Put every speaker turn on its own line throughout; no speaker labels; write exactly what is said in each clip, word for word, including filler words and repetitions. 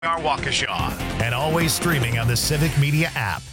Waukesha, and always streaming on the Civic Media app.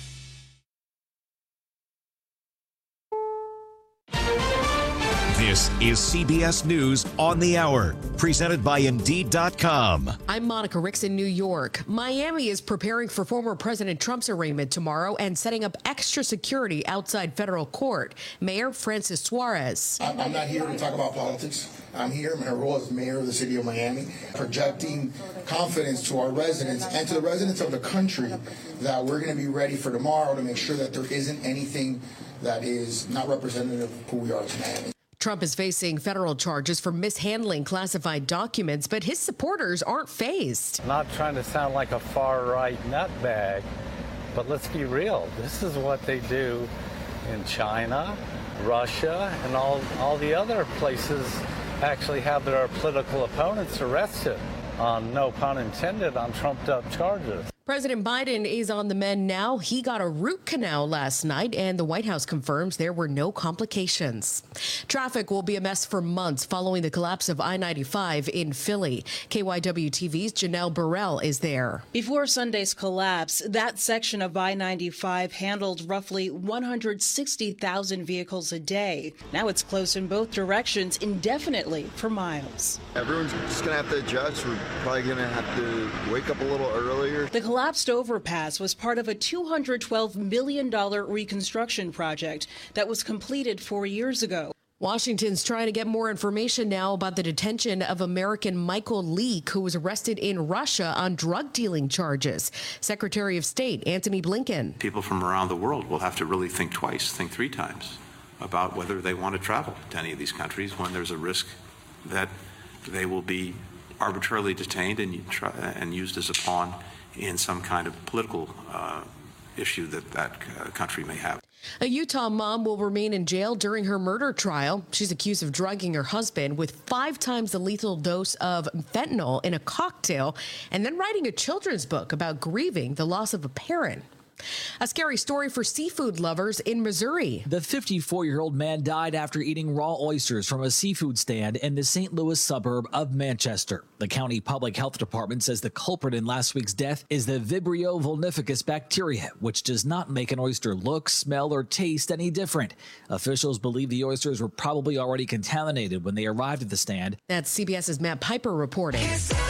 This is C B S News on the Hour, presented by Indeed dot com.
I'm Monica Ricks in New York. Miami is preparing for former President Trump's arraignment tomorrow and setting up extra security outside federal court. Mayor Francis Suarez.
I'm not here to talk about politics. I'm here in my role as mayor of the city of Miami, projecting confidence to our residents and to the residents of the country that we're going to be ready for tomorrow to make sure that there isn't anything that is not representative of who we are as Miami.
Trump is facing federal charges for mishandling classified documents, but his supporters aren't fazed.
Not trying to sound like a far-right nutbag, but let's be real. This is what they do in China, Russia, and all, all the other places actually have their political opponents arrested on, no pun intended, on trumped-up charges.
President Biden is on the mend now. He got a root canal last night, and the White House confirms there were no complications. Traffic will be a mess for months following the collapse of I ninety-five in Philly. K Y W T V's Janelle Burrell is there.
Before Sunday's collapse, that section of I ninety-five handled roughly one hundred sixty thousand vehicles a day. Now it's closed in both directions indefinitely for miles.
Everyone's just going to have to adjust. We're probably going to have to wake up a little earlier.
The collapsed overpass was part of a two hundred twelve million dollars reconstruction project that was completed four years ago.
Washington's trying to get more information now about the detention of American Michael Leak, who was arrested in Russia on drug dealing charges. Secretary of State Antony Blinken.
People from around the world will have to really think twice, think three times about whether they want to travel to any of these countries when there's a risk that they will be arbitrarily detained and, try, and used as a pawn in some kind of political uh, issue that that uh, country may have.
A Utah mom will remain in jail during her murder trial. She's accused of drugging her husband with five times the lethal dose of fentanyl in a cocktail and then writing a children's book about grieving the loss of a parent. A scary story for seafood lovers in Missouri.
The fifty-four-year-old man died after eating raw oysters from a seafood stand in the Saint Louis suburb of Manchester. The county public health department says the culprit in last week's death is the Vibrio vulnificus bacteria, which does not make an oyster look, smell, or taste any different. Officials believe the oysters were probably already contaminated when they arrived at the stand.
That's CBS's Matt Piper reporting.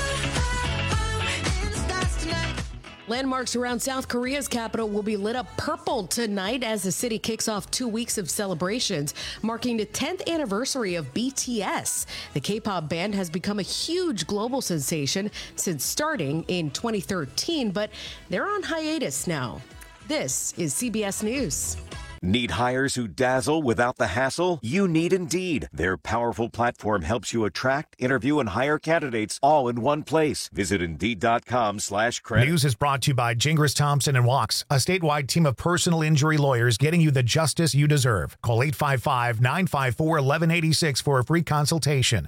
Landmarks around South Korea's capital will be lit up purple tonight as the city kicks off two weeks of celebrations, marking the tenth anniversary of B T S. The K-pop band has become a huge global sensation since starting in twenty thirteen, but they're on hiatus now. This is C B S News.
Need hires who dazzle without the hassle? You need Indeed. Their powerful platform helps you attract, interview, and hire candidates all in one place. Visit Indeed.com slash credit. News is brought to you by Gingras Thompson and Wachs, a statewide team of personal injury lawyers getting you the justice you deserve. Call eight five five, nine five four, one one eight six for a free consultation.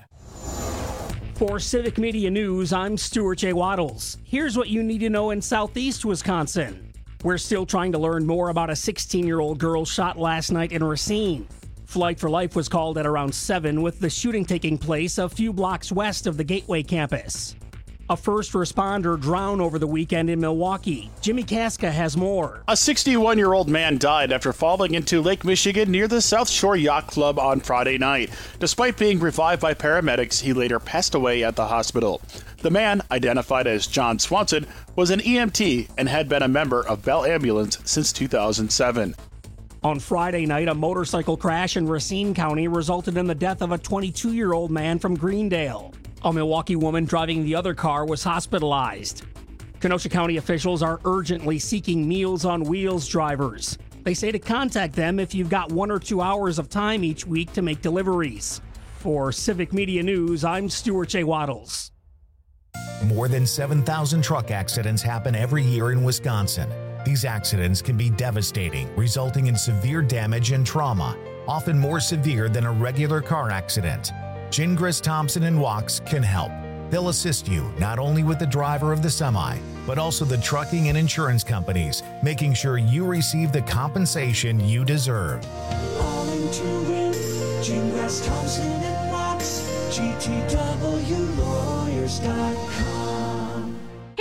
For Civic Media News, I'm Stuart J. Waddles. Here's what you need to know in Southeast Wisconsin. We're still trying to learn more about a sixteen-year-old girl shot last night in Racine. Flight for Life was called at around seven, with the shooting taking place a few blocks west of the Gateway campus. A first responder drowned over the weekend in Milwaukee. Jimmy Casca has more.
A sixty-one-year-old man died after falling into Lake Michigan near the South Shore Yacht Club on Friday night. Despite being revived by paramedics, he later passed away at the hospital. The man, identified as John Swanson, was an E M T and had been a member of Bell Ambulance since two thousand seven.
On Friday night, a motorcycle crash in Racine County resulted in the death of a twenty-two-year-old man from Greendale. A Milwaukee woman driving the other car was hospitalized. Kenosha County officials are urgently seeking Meals on Wheels drivers. They say to contact them if you've got one or two hours of time each week to make deliveries. For Civic Media News, I'm Stuart J. Waddles.
More than seven thousand truck accidents happen every year in Wisconsin. These accidents can be devastating, resulting in severe damage and trauma, often more severe than a regular car accident. Gingras Thompson and Wachs can help. They'll assist you not only with the driver of the semi, but also the trucking and insurance companies, making sure you receive the compensation you deserve.
All into win, Gingras Thompson and Wachs, G T W lawyers dot com.
Hey,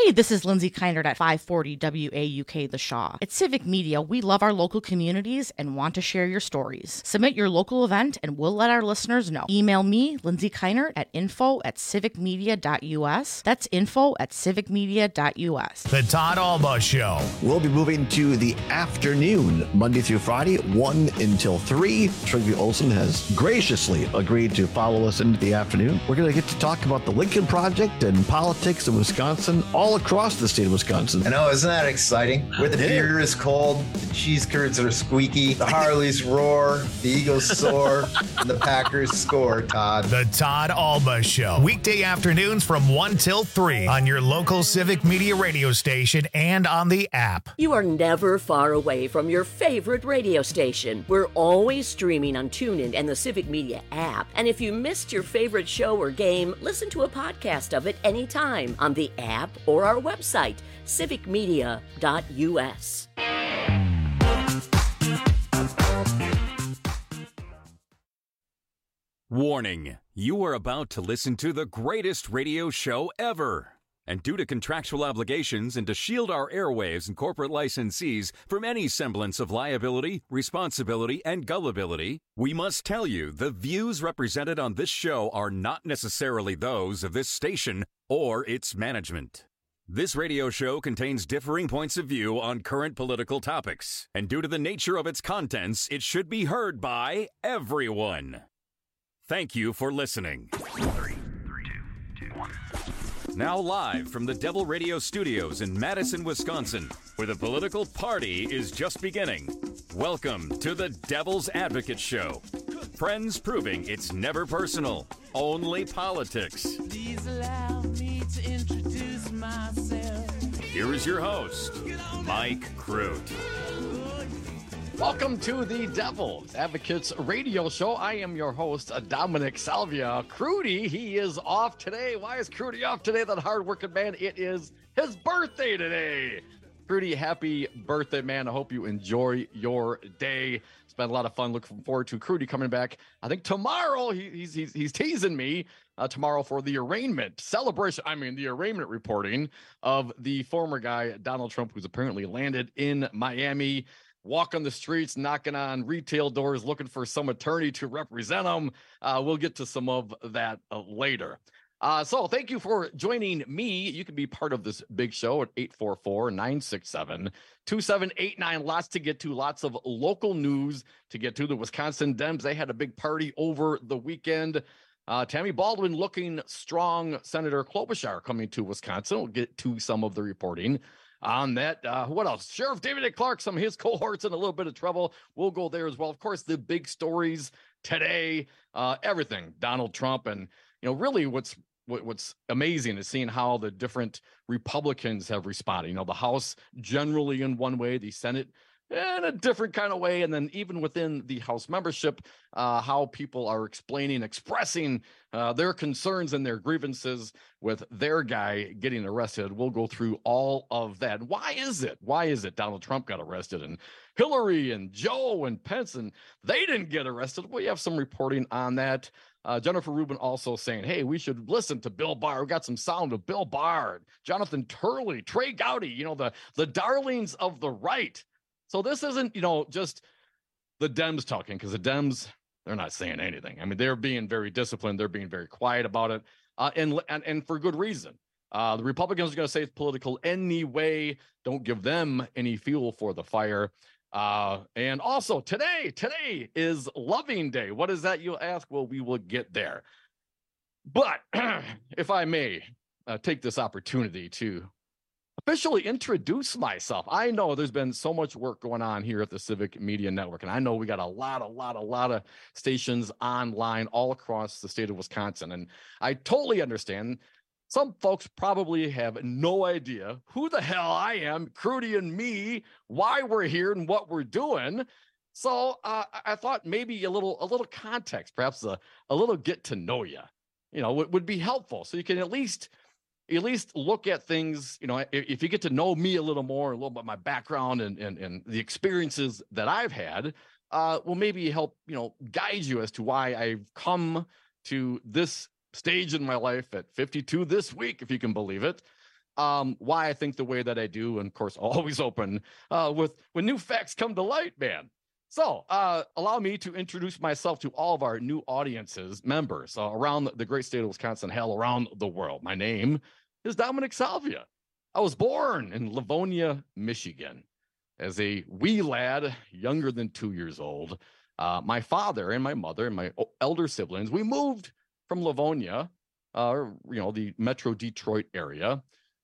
Hey, this is Lindsay Keinert at five forty W A U K The Shaw. At Civic Media, we love our local communities and want to share your stories. Submit your local event and we'll let our listeners know. Email me, Lindsay Keinert, at info at civicmedia.us. That's info at civicmedia.us.
The Todd Alba Show.
We'll be moving to the afternoon, Monday through Friday, one until three. Trygve Olsen has graciously agreed to follow us into the afternoon. We're going to get to talk about the Lincoln Project and politics in Wisconsin, all across the state of Wisconsin.
I know, isn't that exciting? Where the beer is cold, the cheese curds are squeaky, the Harleys roar, the Eagles soar, and the Packers score, Todd.
The Todd Alba Show. Weekday afternoons from one till three on your local Civic Media radio station and on the app.
You are never far away from your favorite radio station. We're always streaming on TuneIn and the Civic Media app. And if you missed your favorite show or game, listen to a podcast of it anytime on the app or our website, civic media dot u s.
Warning, you are about to listen to the greatest radio show ever. And due to contractual obligations and to shield our airwaves and corporate licensees from any semblance of liability, responsibility, and gullibility, we must tell you the views represented on this show are not necessarily those of this station or its management. This radio show contains differing points of view on current political topics, and due to the nature of its contents, it should be heard by everyone. Thank you for listening. Three, three, two, two, one. Now live from the Devil Radio Studios in Madison, Wisconsin, where the political party is just beginning. Welcome to the Devil's Advocate Show. Friends proving it's never personal, only politics.
Please allow me to introduce myself.
Here is your host, Mike Crute.
Welcome to the Devil's Advocates Radio Show. I am your host, Dominic Salvia. Crudy, he is off today. Why is Crudy off today, that hardworking man? It is his birthday today. Crudy, happy birthday, man. I hope you enjoy your day. It's been a lot of fun. Looking forward to Crudy coming back. I think tomorrow, he, he's, he's, he's teasing me uh, tomorrow for the arraignment celebration. I mean, the arraignment reporting of the former guy, Donald Trump, who's apparently landed in Miami. Walking the streets, knocking on retail doors, looking for some attorney to represent them. Uh, we'll get to some of that uh, later. Uh, so thank you for joining me. You can be part of this big show at eight four four, nine six seven, two seven eight nine. Lots to get to, lots of local news to get to. The Wisconsin Dems, they had a big party over the weekend. Uh, Tammy Baldwin looking strong. Senator Klobuchar coming to Wisconsin. We'll get to some of the reporting on that. Uh, what else? Sheriff David Clark, some of his cohorts in a little bit of trouble. We'll go there as well. Of course, the big stories today, uh, everything, Donald Trump. And, you know, really what's what, what's amazing is seeing how the different Republicans have responded. You know, the House generally in one way, the Senate in a different kind of way. And then even within the House membership, uh, how people are explaining, expressing uh, their concerns and their grievances with their guy getting arrested. We'll go through all of that. Why is it? Why is it Donald Trump got arrested and Hillary and Joe and Pence and they didn't get arrested? We have some reporting on that. Uh, Jennifer Rubin also saying, hey, we should listen to Bill Barr. We got some sound of Bill Barr, Jonathan Turley, Trey Gowdy, you know, the, the darlings of the right. So this isn't, you know, just the Dems talking, because the Dems, they're not saying anything. I mean, they're being very disciplined. They're being very quiet about it, uh, and, and and for good reason. Uh, the Republicans are going to say it's political anyway. Don't give them any fuel for the fire. Uh, and also today, today is Loving Day. What is that, you'll ask? Well, we will get there. But if I may uh, take this opportunity to officially introduce myself. I know there's been so much work going on here at the Civic Media Network, and I know we got a lot, a lot, a lot of stations online all across the state of Wisconsin, and I totally understand. Some folks probably have no idea who the hell I am, Crudy and me, why we're here and what we're doing. So uh, I thought maybe a little, a little context, perhaps a, a little get to know you, you know, would, would be helpful. So you can at least at least look at things, you know, if, if you get to know me a little more, a little bit my background and, and, and the experiences that I've had, uh, will maybe help, you know, guide you as to why I've come to this stage in my life at fifty-two this week, if you can believe it. um, why I think the way that I do, and of course, always open uh, with when new facts come to light, man. So uh, allow me to introduce myself to all of our new audiences, members uh, around the great state of Wisconsin, hell, around the world. My name is Dominic Salvia. I was born in Livonia, Michigan, as a wee lad, younger than two years old. Uh, my father and my mother and my elder siblings, we moved from Livonia, uh, you know, the Metro Detroit area,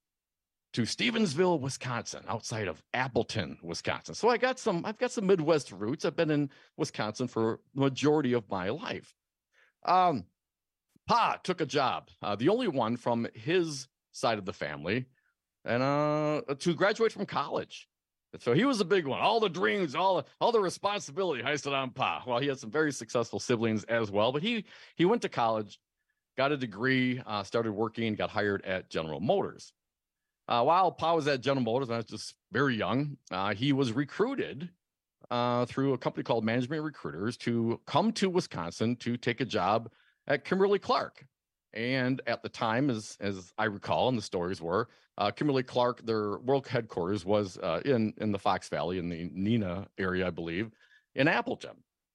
to Stevensville, Wisconsin, outside of Appleton, Wisconsin. So I got some, I've got some Midwest roots. I've been in Wisconsin for the majority of my life. Um, Pa took a job, uh, the only one from his side of the family, and uh, to graduate from college. So he was a big one. All the dreams, all the, all the responsibility hoisted on Pa. Well, he had some very successful siblings as well, but he he went to college, got a degree, uh, started working, got hired at General Motors. Uh, while Pa was at General Motors, when I was just very young, uh, he was recruited uh, through a company called Management Recruiters to come to Wisconsin to take a job at Kimberly-Clark. And at the time, as as I recall, and the stories were, uh, Kimberly-Clark, their world headquarters was uh, in, in the Fox Valley, in the Neenah area, I believe, in Appleton.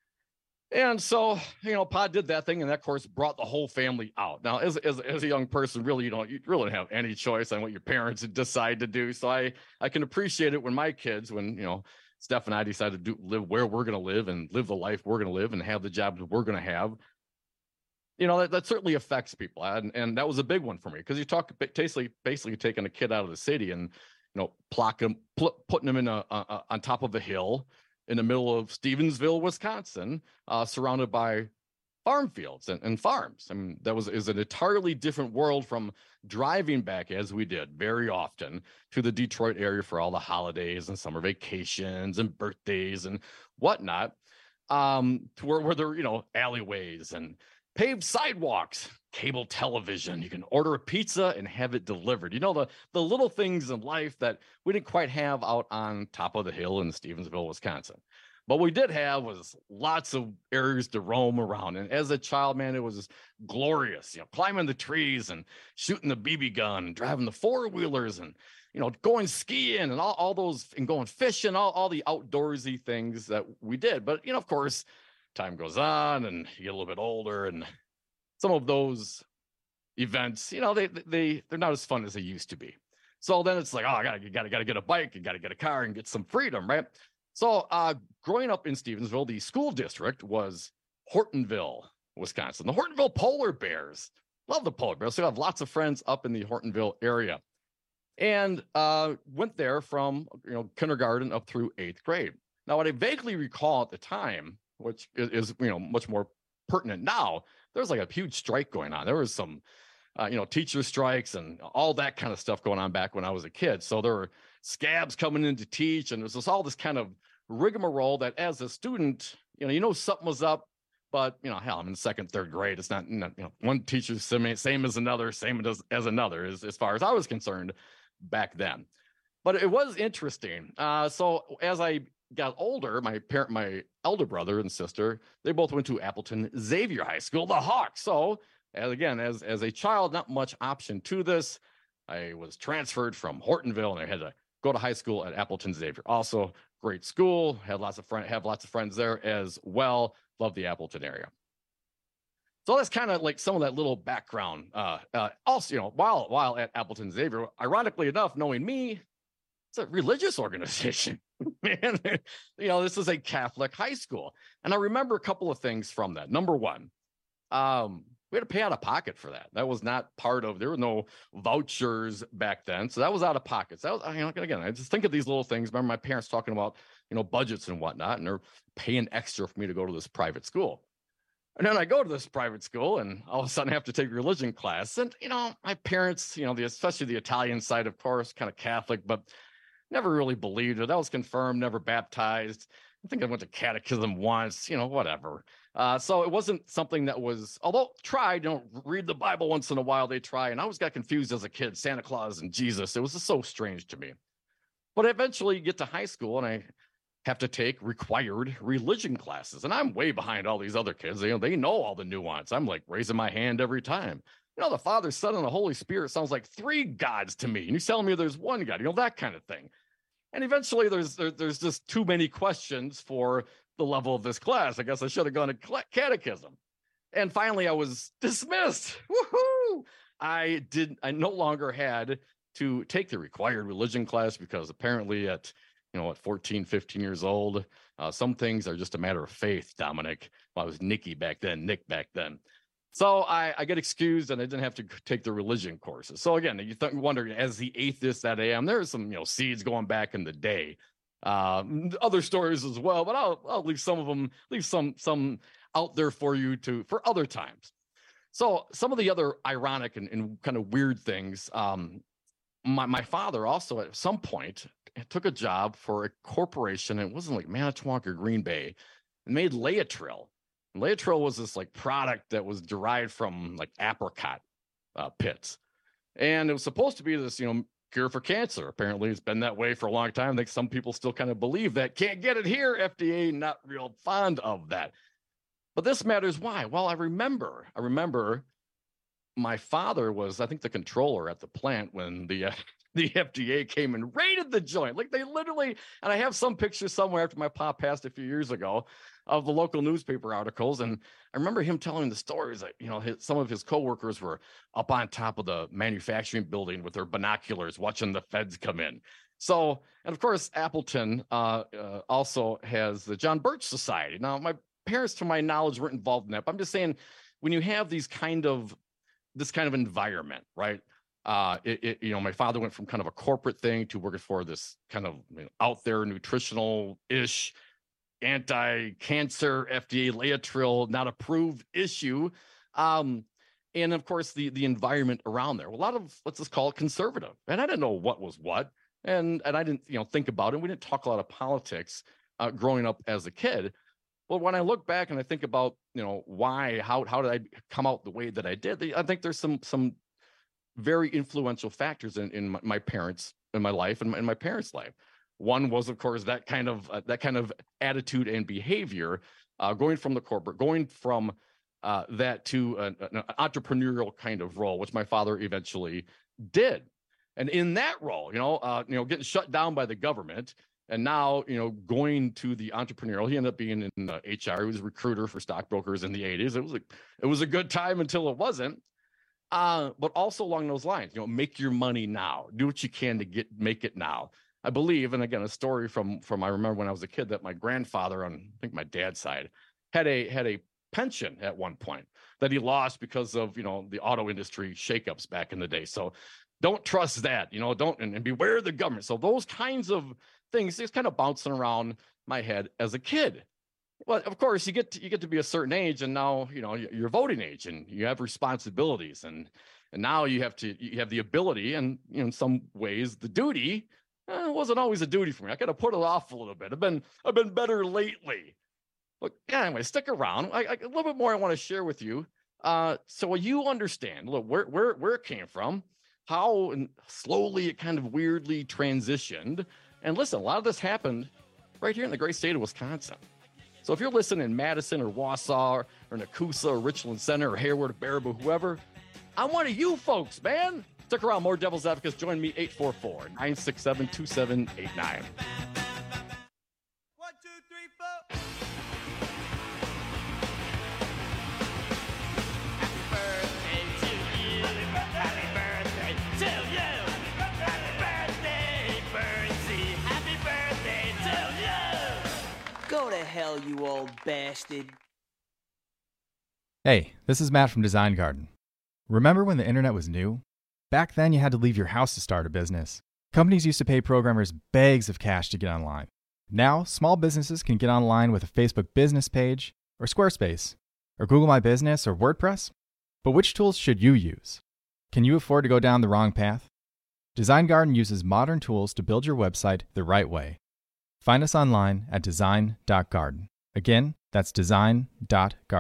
And so, you know, Pa did that thing, and that, of course, brought the whole family out. Now, as as, as a young person, really, you don't you really don't have any choice on what your parents decide to do. So I I can appreciate it when my kids, when, you know, Steph and I decide to do, live where we're going to live and live the life we're going to live and have the jobs we're going to have. You know, that, that certainly affects people. And, and that was a big one for me, because you talk basically, basically taking a kid out of the city and, you know, plocking him, pl- putting him in a, a, on top of a hill in the middle of Stevensville, Wisconsin, uh, surrounded by farm fields and, and farms. I mean, that was is an entirely different world from driving back, as we did very often, to the Detroit area for all the holidays and summer vacations and birthdays and whatnot, um, to where, where there were, you know, alleyways and paved sidewalks, cable television. You can order a pizza and have it delivered. You know, the, the little things in life that we didn't quite have out on top of the hill in Stevensville, Wisconsin. What we did have was lots of areas to roam around. And as a child, man, it was glorious, you know, climbing the trees and shooting the B B gun and driving the four-wheelers and, you know, going skiing and all, all those, and going fishing, all, all the outdoorsy things that we did. But, you know, of course, time goes on and you get a little bit older, and some of those events, you know, they they they're not as fun as they used to be. So then it's like, oh, I gotta gotta gotta get a bike, you gotta get a car and get some freedom, right? So uh, growing up in Stevensville, the school district was Hortonville, Wisconsin. The Hortonville Polar Bears, love the Polar Bears. So I have lots of friends up in the Hortonville area, and uh, went there from you know kindergarten up through eighth grade. Now, what I vaguely recall at the time, which is, you know, much more pertinent now, there was like a huge strike going on. There was some, uh, you know, teacher strikes and all that kind of stuff going on back when I was a kid. So there were scabs coming in to teach, and there's just all this kind of rigmarole that as a student, you know, you know something was up, but, you know, hell, I'm in second, third grade. It's not, you know, one teacher's same, same as another, same as, as another, as, as far as I was concerned back then. But it was interesting. Uh, so as I got older, my parent, my elder brother and sister, they both went to Appleton Xavier High School, the Hawks. So, as again, as as a child, not much option to this. I was transferred from Hortonville, and I had to go to high school at Appleton Xavier. Also, great school. Had lots of friends. Have lots of friends there as well. Love the Appleton area. So that's kind of like some of that little background. Uh, uh, also, you know, while while at Appleton Xavier, ironically enough, knowing me, it's a religious organization. Man, you know, this is a Catholic high school. And I remember a couple of things from that. Number one, um, we had to pay out of pocket for that. That was not part of, there were no vouchers back then. So that was out of pocket. So that was, you know, again, I just think of these little things. Remember my parents talking about, you know, budgets and whatnot, and they're paying extra for me to go to this private school. And then I go to this private school, and all of a sudden I have to take religion class. And, you know, my parents, you know, the, especially the Italian side, of course, kind of Catholic, but never really believed it. That was confirmed, never baptized. I think I went to catechism once, you know, whatever. Uh, so it wasn't something that was, although tried, you know, read the Bible once in a while, they try. And I always got confused as a kid, Santa Claus and Jesus. It was just so strange to me. But eventually you get to high school, and I have to take required religion classes. And I'm way behind all these other kids. They, you know, they know all the nuance. I'm like raising my hand every time. You know, the Father, Son, and the Holy Spirit sounds like three gods to me. And you're telling me there's one God, you know, that kind of thing. And eventually there's there, there's just too many questions for the level of this class. I guess I should have gone to catechism. And finally I was dismissed. Woohoo! I did I no longer had to take the required religion class because apparently at, you know, at fourteen, fifteen years old, uh, some things are just a matter of faith, Dominic. Well, I was Nicky back then, Nick back then. So I, I get excused and I didn't have to take the religion courses. So again, you th- wonder, as the atheist that I am, there's some, you know, seeds going back in the day. Uh, other stories as well, but I'll I'll leave some of them, leave some some out there for you to for other times. So some of the other ironic and, and kind of weird things. Um, my my father also at some point took a job for a corporation. It wasn't like Manitowoc or Green Bay, and made Laetrile. Laetrile was this like product that was derived from like apricot uh, pits. And it was supposed to be this, you know, cure for cancer. Apparently it's been that way for a long time. I think some people still kind of believe that. Can't get it here. F D A not real fond of that. But this matters why? Well, I remember, I remember my father was, I think, the controller at the plant when the uh, the F D A came and raided the joint. Like they literally, and I have some pictures somewhere after my pop passed a few years ago of the local newspaper articles. And I remember him telling the stories that, you know, his, some of his coworkers were up on top of the manufacturing building with their binoculars watching the feds come in. So, and of course, Appleton uh, uh, also has the John Birch Society. Now, my parents, to my knowledge, weren't involved in that. But I'm just saying, when you have these kind of, this kind of environment, right? Uh, it, it, you know, my father went from kind of a corporate thing to working for this kind of, you know, out there nutritional-ish, anti-cancer, F D A Laetrile, not approved issue. Um, and of course, the the environment around there, a lot of, let's just call it conservative. And I didn't know what was what. And, and I didn't, you know, think about it. We didn't talk a lot of politics uh, growing up as a kid. Well, when I look back and I think about, you know, why, how, how did I come out the way that I did? I think there's some, some very influential factors in, in my, my parents, in my life and in my parents' life. One was, of course, that kind of uh, that kind of attitude and behavior, uh, going from the corporate, going from uh, that to an, an entrepreneurial kind of role, which my father eventually did. And in that role, you know, uh, you know, getting shut down by the government, and now, you know, going to the entrepreneurial, he ended up being in uh, H R. He was a recruiter for stockbrokers in the eighties. It was a, it was a good time until it wasn't. Uh, but also along those lines, you know, make your money now. Do what you can to get make it now. I believe, and again, a story from from I remember when I was a kid, that my grandfather on, I think my dad's side, had a had a pension at one point that he lost because of, you know, the auto industry shakeups back in the day. So don't trust that, you know, don't, and, and beware of the government. So those kinds of things just kind of bouncing around my head as a kid. Well, of course, you get to, you get to be a certain age, and now, you know, you're voting age, and you have responsibilities, and and now you have to you have the ability, and, you know, in some ways the duty. Eh, it wasn't always a duty for me. I got to put it off a little bit. I've been I've been better lately. Look, yeah, anyway, stick around. I, I, a little bit more I want to share with you, uh, so you understand, look, where where where it came from, how and slowly it kind of weirdly transitioned. And listen, a lot of this happened right here in the great state of Wisconsin. So if you're listening in Madison or Wausau or Nakusa or Richland Center or Hayward or Baraboo, whoever, I'm one of you folks, man. Stick around, more Devil's Advocates. Join me, eight four four, nine six seven, two seven eight nine.
One, two, three, four. Happy birthday to you. Happy birthday to you. Happy birthday, Bernsey. Happy birthday to you. Go to hell, you old bastard.
Hey, this is Matt from Design Garden. Remember when the internet was new? Back then, you had to leave your house to start a business. Companies used to pay programmers bags of cash to get online. Now, small businesses can get online with a Facebook business page, or Squarespace, or Google My Business, or WordPress. But which tools should you use? Can you afford to go down the wrong path? Design Garden uses modern tools to build your website the right way. Find us online at design dot garden. Again, that's design dot garden.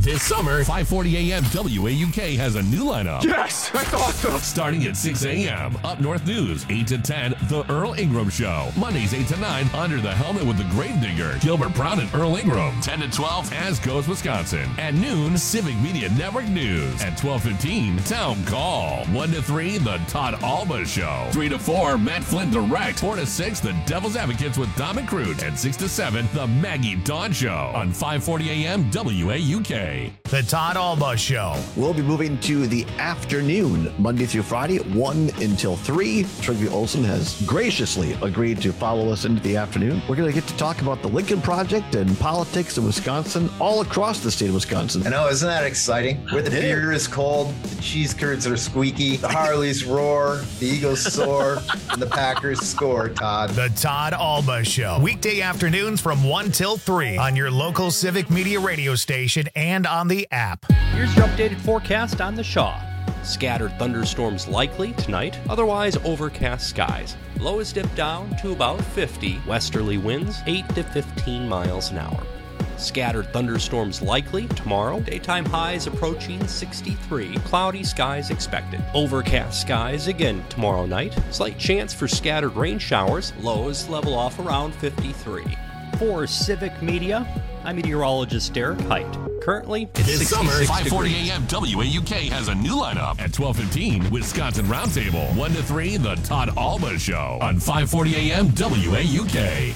This summer, five forty a.m. W A U K has a new lineup.
Yes, that's awesome.
Starting at six a.m. Up North News, eight to ten, The Earl Ingram Show. Mondays, eight to nine, Under the Helmet with the Gravedigger, Gilbert Brown and Earl Ingram. ten to twelve, As Goes Wisconsin. At noon, Civic Media Network News. At twelve fifteen, Town Call. one to three, The Todd Alba Show. three to four, Matt Flynn Direct. four to six, The Devil's Advocates with Dom and Crute. And six to seven, The Maggie Dawn Show. On five forty a.m. W A U K.
The Todd Alba Show.
We'll be moving to the afternoon, Monday through Friday, one until three. Trygve Olsen has graciously agreed to follow us into the afternoon. We're going to get to talk about the Lincoln Project and politics in Wisconsin, all across the state of Wisconsin.
I know, isn't that exciting? Where the beer is cold, the cheese curds are squeaky, the Harleys roar, the Eagles soar, and the Packers score, Todd.
The Todd Alba Show. Weekday afternoons from one till three on your local Civic Media radio station and on the app.
Here's your updated forecast on the Shaw. Scattered thunderstorms likely tonight, otherwise overcast skies. Lows dip down to about fifty, westerly winds eight to fifteen miles an hour. Scattered thunderstorms likely tomorrow, daytime highs approaching sixty-three, cloudy skies expected. Overcast skies again tomorrow night, slight chance for scattered rain showers, lows level off around fifty-three. For Civic Media, I'm meteorologist Derek Height. Currently, it's
This summer, five forty
degrees.
a.m. W A U K has a new lineup. At twelve fifteen, Wisconsin Roundtable. one to three, The Todd Alba Show. On five forty a.m. W A U K.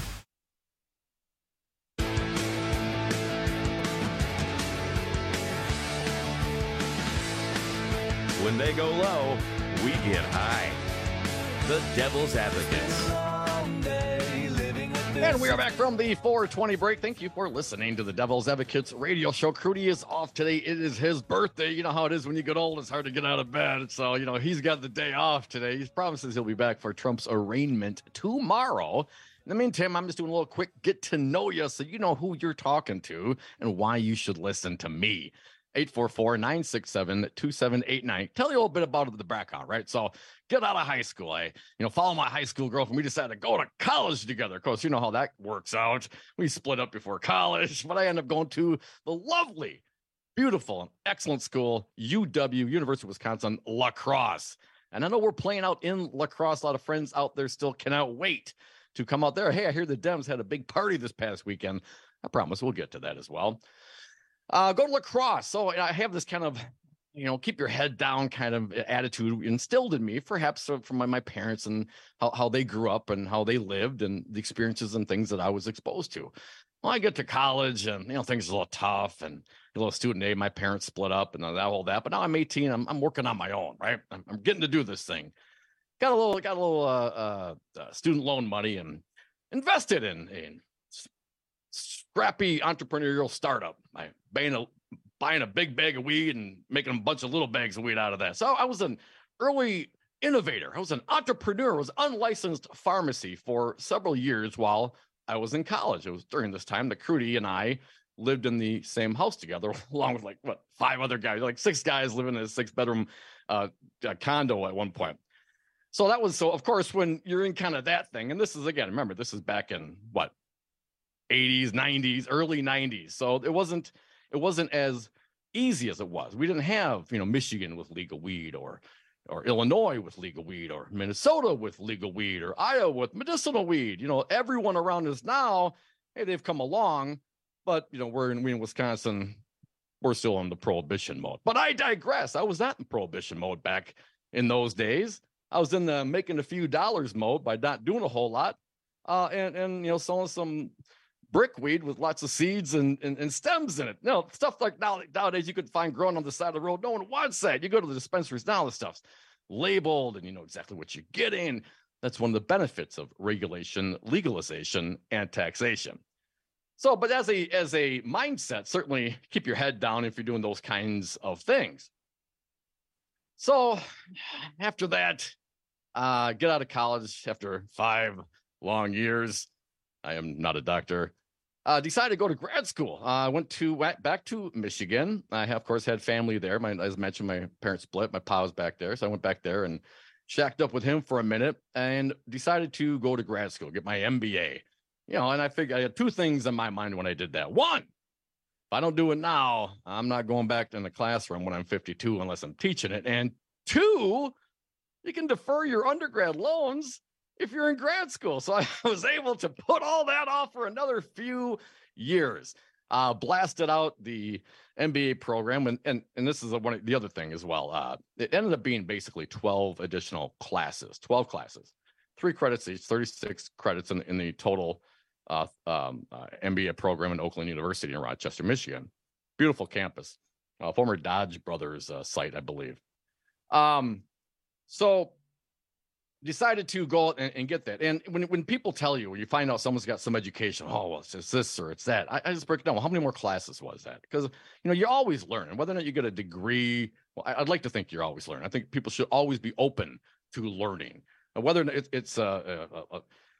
When they go low, we get high. The Devil's Advocates.
And we are back from the four twenty break. Thank you for listening to the Devil's Advocates radio show. Crudy is off today. It is his birthday. You know how it is when you get old, it's hard to get out of bed. So, you know, he's got the day off today. He promises he'll be back for Trump's arraignment tomorrow. In the meantime, I'm just doing a little quick get to know you so you know who you're talking to and why you should listen to me. eight four four, nine six seven, two seven eight nine. Tell you a little bit about the background, right? So get out of high school. I, you know, follow my high school girlfriend. We decided to go to college together. Of course, you know how that works out. We split up before college, but I ended up going to the lovely, beautiful, and excellent school, U W, University of Wisconsin, La Crosse. And I know we're playing out in La Crosse. A lot of friends out there still cannot wait to come out there. Hey, I hear the Dems had a big party this past weekend. I promise we'll get to that as well. Uh, go to La Crosse. So I have this kind of, you know, keep your head down kind of attitude instilled in me, perhaps from my, my parents and how, how they grew up and how they lived and the experiences and things that I was exposed to. Well, I get to college and, you know, things are a little tough and a little student aid. My parents split up and that, all that. But now I'm eighteen. I'm, I'm working on my own, right? I'm, I'm getting to do this thing. Got a little, got a little uh, uh, uh, student loan money and invested in, in scrappy entrepreneurial startup. I buying a buying a big bag of weed and making a bunch of little bags of weed out of that. So I was an early innovator. I was an entrepreneur. I was unlicensed pharmacy for several years while I was in college. It was during this time that Crudy and I lived in the same house together, along with like what five other guys, like six guys living in a six bedroom uh, condo at one point. So that was so. Of course, when you're in kind of that thing, and this is again, remember, this is back in what eighties, nineties, early nineties. So it wasn't it wasn't as easy as it was. We didn't have, you know, Michigan with legal weed or or Illinois with legal weed or Minnesota with legal weed or Iowa with medicinal weed. You know, everyone around us now, hey, they've come along, but, you know, we're in, we in Wisconsin, we're still in the prohibition mode. But I digress. I was not in prohibition mode back in those days. I was in the making a few dollars mode by not doing a whole lot uh, and, and, you know, selling some brickweed with lots of seeds and, and, and stems in it. No, stuff like now, nowadays you could find growing on the side of the road. No one wants that. You go to the dispensaries now, the stuff's labeled and you know exactly what you're getting. That's one of the benefits of regulation, legalization, and taxation. So, but as a as a mindset, certainly keep your head down if you're doing those kinds of things. So after that, uh, get out of college after five long years. I am not a doctor. Uh, decided to go to grad school. I uh, went to went back to Michigan. I have, of course, had family there. My, as mentioned, my parents split. My pa was back there, so I went back there and shacked up with him for a minute and decided to go to grad school, get my M B A. You know, and I figured I had two things in my mind when I did that. One, if I don't do it now, I'm not going back in the classroom when I'm fifty-two unless I'm teaching it. And two, you can defer your undergrad loans if you're in grad school. So I was able to put all that off for another few years. Uh, blasted out the M B A program. And and, and this is a, one, the other thing as well. Uh, it ended up being basically twelve additional classes, twelve classes, three credits each, thirty-six credits in, in the total uh, um, uh, M B A program in Oakland University in Rochester, Michigan. Beautiful campus, uh, former Dodge Brothers uh, site, I believe. Um, so decided to go and, and get that. And when, when people tell you, when you find out someone's got some education, oh, well, it's this or it's that, I, I just break it down. Well, how many more classes was that? Because, you know, you're always learning. Whether or not you get a degree, well, I, I'd like to think you're always learning. I think people should always be open to learning. And whether or not it, it's a, a, a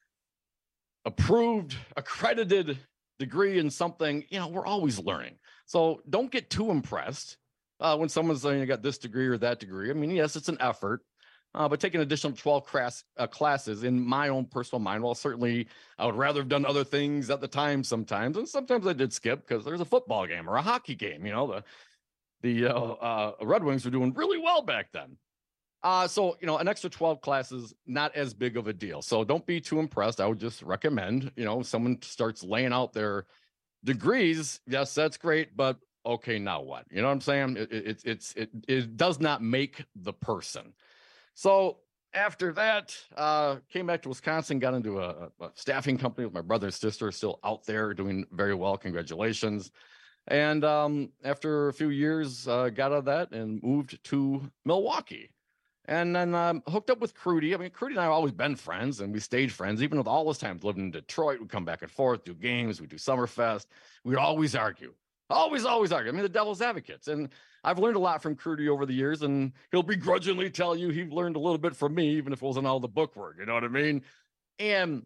approved, accredited degree in something, you know, we're always learning. So don't get too impressed uh, when someone's saying you got this degree or that degree. I mean, yes, it's an effort. Uh, but taking an additional twelve class, uh, classes in my own personal mind, well, certainly I would rather have done other things at the time sometimes. And sometimes I did skip because there's a football game or a hockey game. You know, the the uh, uh, Red Wings were doing really well back then. Uh, so, you know, an extra twelve classes, not as big of a deal. So don't be too impressed. I would just recommend, you know, someone starts laying out their degrees. Yes, that's great. But okay, now what? You know what I'm saying? It, it, it's it, it does not make the person. So after that, uh, came back to Wisconsin, got into a, a staffing company with my brother and sister, still out there doing very well. Congratulations. And um, after a few years, uh, got out of that and moved to Milwaukee. And then um, hooked up with Crudy. I mean, Crudy and I have always been friends, and we stayed friends. Even with all those times living in Detroit, we'd come back and forth, do games, we'd do Summerfest. We'd always argue. Always, always argue. I mean, the devil's advocates. And I've learned a lot from Crudy over the years, and he'll begrudgingly tell you he learned a little bit from me, even if it wasn't all the book work. You know what I mean? And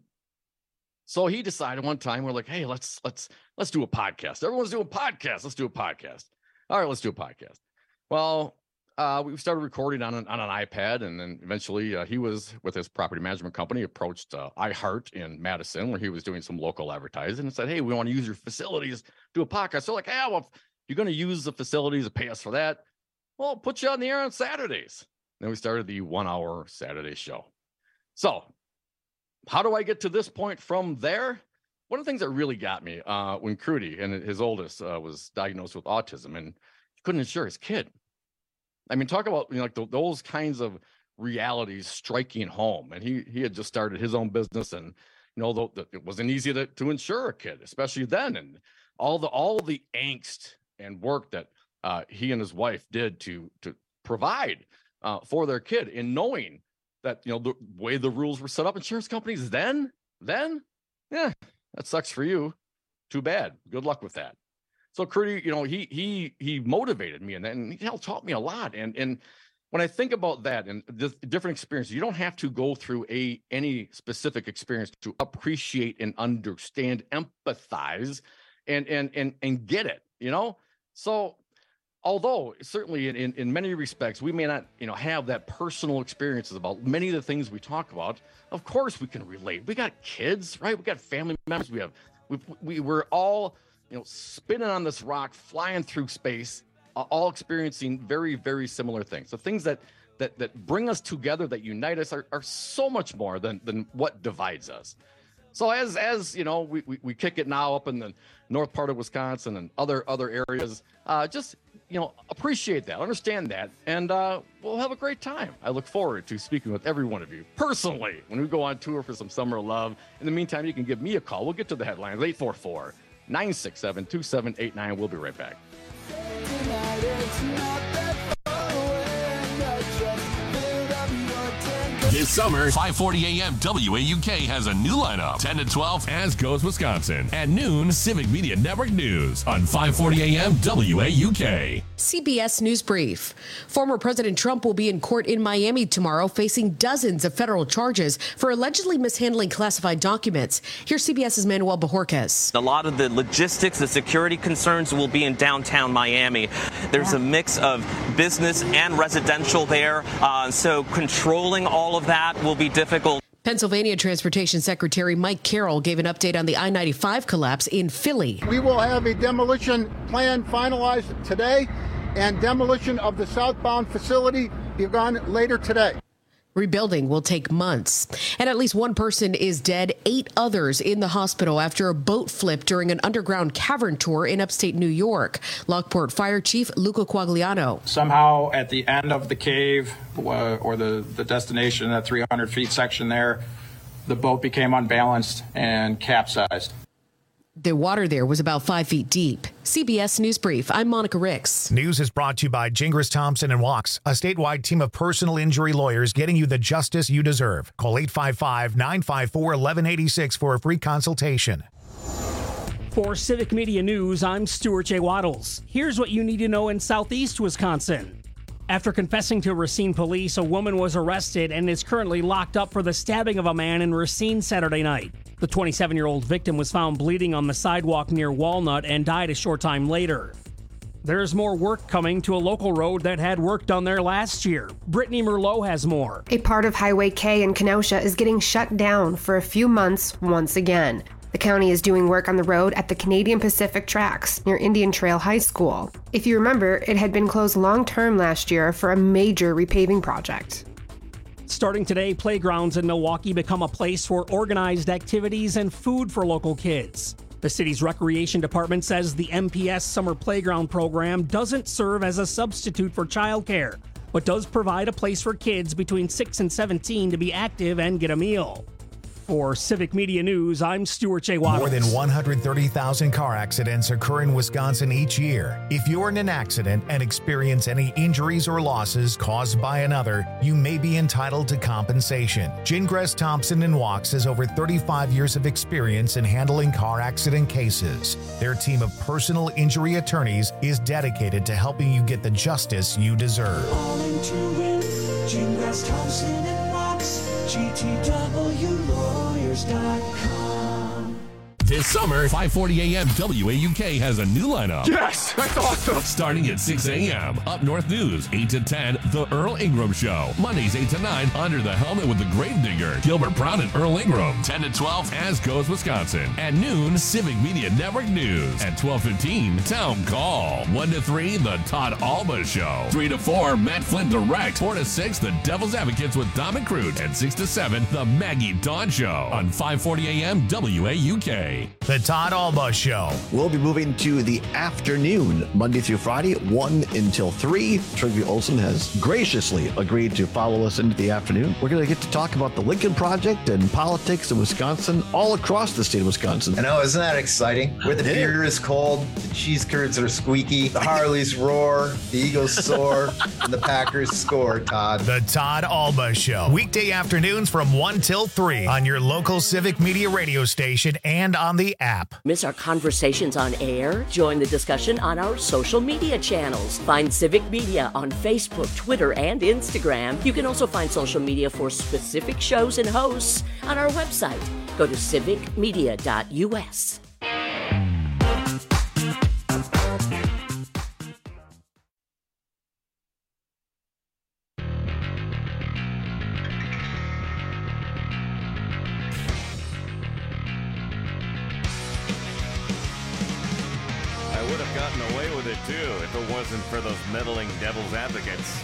so he decided one time, we're like, hey, let's let's let's do a podcast. Everyone's doing podcasts. Let's do a podcast. All right, let's do a podcast. Well, uh, we started recording on an, on an iPad, and then eventually uh, he was with his property management company, approached uh, iHeart in Madison, where he was doing some local advertising, and said, hey, we want to use your facilities, do a podcast. So like, hey, well, you're going to use the facilities to pay us for that. Well, I'll put you on the air on Saturdays. Then we started the one hour Saturday show. So how do I get to this point from there? One of the things that really got me uh, when Crudy and his oldest uh, was diagnosed with autism and he couldn't insure his kid. I mean, talk about, you know, like the, those kinds of realities striking home. And he, he had just started his own business, and, you know, the, the, it wasn't easy to, to insure a kid, especially then. And all the, all the angst and work that uh, he and his wife did to to provide uh, for their kid, in knowing that, you know, the way the rules were set up, insurance companies then, then, yeah, that sucks for you. Too bad. Good luck with that. So Crudy, you know, he he he motivated me, and then he taught me a lot. And and when I think about that and the different experiences, you don't have to go through a any specific experience to appreciate and understand, empathize, and and and and get it. You know. So, although certainly in, in, in many respects, we may not, you know, have that personal experiences about many of the things we talk about, of course we can relate. We got kids, right? We got family members. We have, we, we we're all, you know, spinning on this rock, flying through space, uh, all experiencing very, very similar things. So things that, that, that bring us together, that unite us, are, are so much more than, than what divides us. So as, as you know, we, we, we kick it now up in the north part of Wisconsin and other other areas, uh, just, you know, appreciate that, understand that, and uh, we'll have a great time. I look forward to speaking with every one of you personally when we go on tour for some summer love. In the meantime, you can give me a call. We'll get to the headlines, eight four four, nine six seven, two seven eight nine. We'll be right back.
This summer, five forty a.m. W A U K has a new lineup. ten to twelve, As Goes Wisconsin. At noon, Civic Media Network News on five forty a.m. W A U K.
C B S News Brief. Former President Trump will be in court in Miami tomorrow, facing dozens of federal charges for allegedly mishandling classified documents. Here's CBS's Manuel Bajorquez.
A lot of the logistics, the security concerns will be in downtown Miami. There's a mix of business and residential there, uh, so controlling all of that will be difficult.
Pennsylvania Transportation Secretary Mike Carroll gave an update on the I ninety-five collapse in Philly.
We will have a demolition plan finalized today, and demolition of the southbound facility begun later today.
Rebuilding will take months. And at least one person is dead, eight others in the hospital after a boat flip during an underground cavern tour in upstate New York. Lockport Fire Chief Luca Quagliano.
Somehow at the end of the cave uh, or the, the destination, that three hundred feet section there, the boat became unbalanced and capsized.
The water there was about five feet deep. C B S News Brief, I'm Monica Ricks.
News is brought to you by Gingras Thompson and Walks, a statewide team of personal injury lawyers getting you the justice you deserve. Call eight five five, nine five four, one one eight six for a free consultation.
For Civic Media News, I'm Stuart J. Waddles. Here's what you need to know in southeast Wisconsin. After confessing to Racine police, a woman was arrested and is currently locked up for the stabbing of a man in Racine Saturday night. The twenty-seven-year-old victim was found bleeding on the sidewalk near Walnut and died a short time later. There's more work coming to a local road that had work done there last year. Brittany Merlot has more.
A part of Highway K in Kenosha is getting shut down for a few months once again. The county is doing work on the road at the Canadian Pacific Tracks near Indian Trail High School. If you remember, it had been closed long-term last year for a major repaving project.
Starting today, playgrounds in Milwaukee become a place for organized activities and food for local kids. The city's recreation department says the M P S Summer Playground program doesn't serve as a substitute for childcare, but does provide a place for kids between six and seventeen to be active and get a meal. For Civic Media News, I'm Stuart J. Waddles.
More than one hundred thirty thousand car accidents occur in Wisconsin each year. If you're in an accident and experience any injuries or losses caused by another, you may be entitled to compensation. Gingras Thompson and Walks has over thirty-five years of experience in handling car accident cases. Their team of personal injury attorneys is dedicated to helping you get the justice you deserve.
All in to win. Gingras Thompson and Walks. G T W lawyers dot com.
This summer, five forty a.m. W A U K has a new lineup.
Yes, that's awesome.
Starting at six a.m. Up North News, eight to ten, The Earl Ingram Show. Mondays, eight to nine, Under the Helmet with the Gravedigger, Gilbert Brown and Earl Ingram. ten to twelve, As Goes Wisconsin. At noon, Civic Media Network News. At twelve fifteen, Town Call. one to three, The Todd Alba Show. three to four, Matt Flynn Direct. four to six, The Devil's Advocates with Dom and Crute. And six to seven, The Maggie Dawn Show. On five forty a.m. W A U K.
The Todd Alba Show.
We'll be moving to the afternoon, Monday through Friday, one until three. Trygve Olsen has graciously agreed to follow us into the afternoon. We're going to get to talk about the Lincoln Project and politics in Wisconsin, all across the state of Wisconsin.
I know, isn't that exciting? Where the beer is cold, the cheese curds are squeaky, the Harleys roar, the Eagles soar, and the Packers score, Todd.
The Todd Alba Show. Weekday afternoons from one till three on your local Civic Media radio station and on the app.
Miss our conversations on air? Join the discussion on our social media channels. Find Civic Media on Facebook, Twitter, and Instagram. You can also find social media for specific shows and hosts on our website. Go to civic media dot u s.
Gotten away with it too if it wasn't for those meddling Devil's Advocates.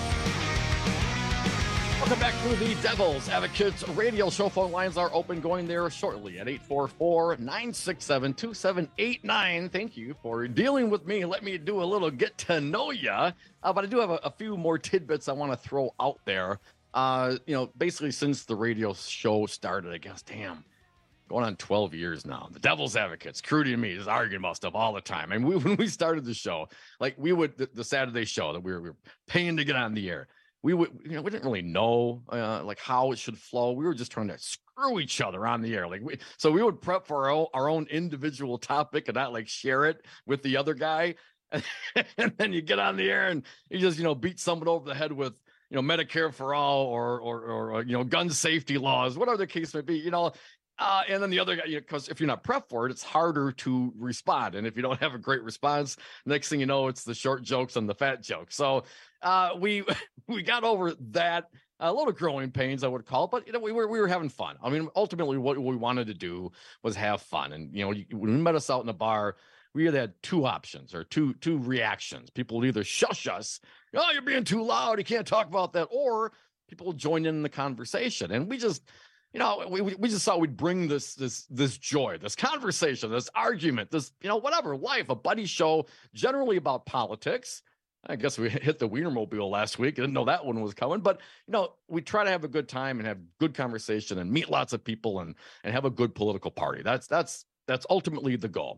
Welcome back to the Devil's Advocates radio show. Phone lines are open, going there shortly at eight four four, nine six seven, two seven eight nine. Thank you for dealing with me. Let me do a little get to know ya. Uh, but I do have a, a few more tidbits I want to throw out there. Uh, you know, basically since the radio show started, I guess, damn. Going on twelve years now. The Devil's Advocates, Crudy and me, is arguing about stuff all the time. And we, when we started the show, like we would, the, the Saturday show that we were, we were paying to get on the air, we would, you know, we didn't really know uh, like how it should flow. We were just trying to screw each other on the air. Like we, so we would prep for our own, our own individual topic and not like share it with the other guy. And then you get on the air and you just, you know, beat someone over the head with, you know, Medicare for all or, or, or, you know, gun safety laws, whatever the case may be, you know. Uh, and then the other guy, because you know, if you're not prepped for it, it's harder to respond. And if you don't have a great response, next thing you know, it's the short jokes and the fat jokes. So uh, we we got over that a little growing pains, I would call it, but you know, we were we were having fun. I mean, ultimately, what we wanted to do was have fun. And you know, when we met us out in the bar, we either had two options or two two reactions. People would either shush us, oh, you're being too loud, you can't talk about that, or people would join in the conversation. And we just, you know, we we just thought we'd bring this this this joy, this conversation, this argument, this, you know, whatever, life, a buddy show, generally about politics. I guess we hit the Wienermobile last week. I didn't know that one was coming, but you know, we try to have a good time and have good conversation and meet lots of people and and have a good political party. That's that's that's ultimately the goal.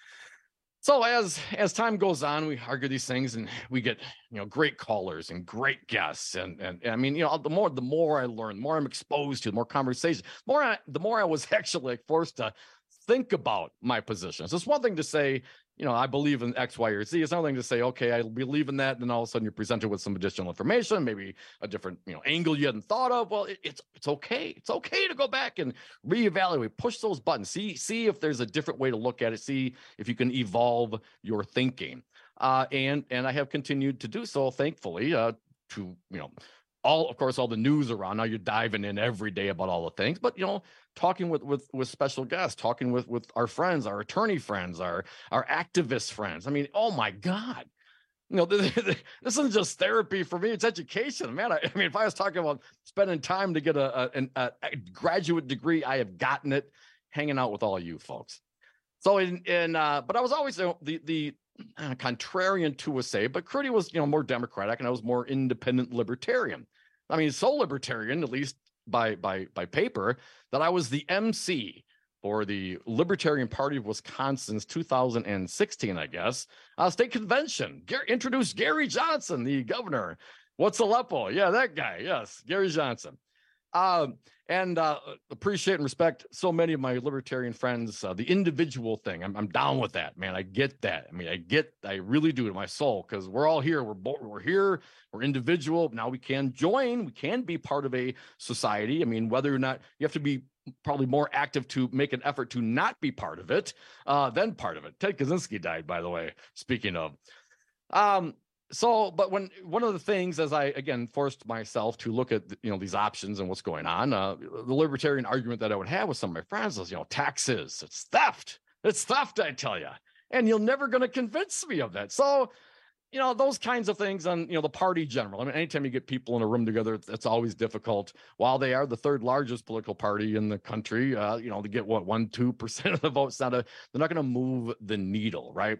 So as as time goes on, we argue these things and we get, you know, great callers and great guests. And and, and I mean, you know, the more the more I learn, the more I'm exposed to, the more conversation, more I, the more I was actually forced to think about my positions. It's one thing to say, you know, I believe in X, Y, or Z. It's another thing to say, okay, I believe in that. And then all of a sudden you're presented with some additional information, maybe a different, you know, angle you hadn't thought of. Well, it, it's it's okay. It's okay to go back and reevaluate, push those buttons, see, see if there's a different way to look at it, see if you can evolve your thinking. Uh, and, and I have continued to do so, thankfully, uh, to, you know, all, of course, all the news around now, you're diving in every day about all the things, but, you know, talking with, with, with special guests, talking with, with our friends, our attorney friends, our, our activist friends. I mean, oh my God, you know, this, this isn't just therapy for me. It's education, man. I, I mean, if I was talking about spending time to get a, a, a, a graduate degree, I have gotten it hanging out with all you folks. So in, in uh, but I was always you know, the, the, Uh, contrarian to a say, but Crudy was, you know, more Democratic and I was more independent libertarian. I mean, so libertarian, at least by by by paper, that I was the M C for the Libertarian Party of Wisconsin's two thousand sixteen, I guess, uh, state convention. Gary, introduced Gary Johnson, the governor. What's Aleppo? Yeah, that guy. Yes, Gary Johnson. Um, and uh, appreciate and respect so many of my libertarian friends. Uh, the individual thing, I'm, I'm down with that, man. I get that. I mean, I get, I really do in my soul, because we're all here. We're bo- we're here. We're individual. Now we can join. We can be part of a society. I mean, whether or not you have to be probably more active to make an effort to not be part of it uh, than part of it. Ted Kaczynski died, by the way. Speaking of. Um, So, but when one of the things, as I, again, forced myself to look at, you know, these options and what's going on, uh, the libertarian argument that I would have with some of my friends is, you know, taxes, it's theft. It's theft, I tell you. And you're never going to convince me of that. So, you know, those kinds of things on, you know, the party general. I mean, anytime you get people in a room together, it's always difficult. While they are the third largest political party in the country, uh, you know, to get what, one, two percent of the votes, not a, they're not going to move the needle, right?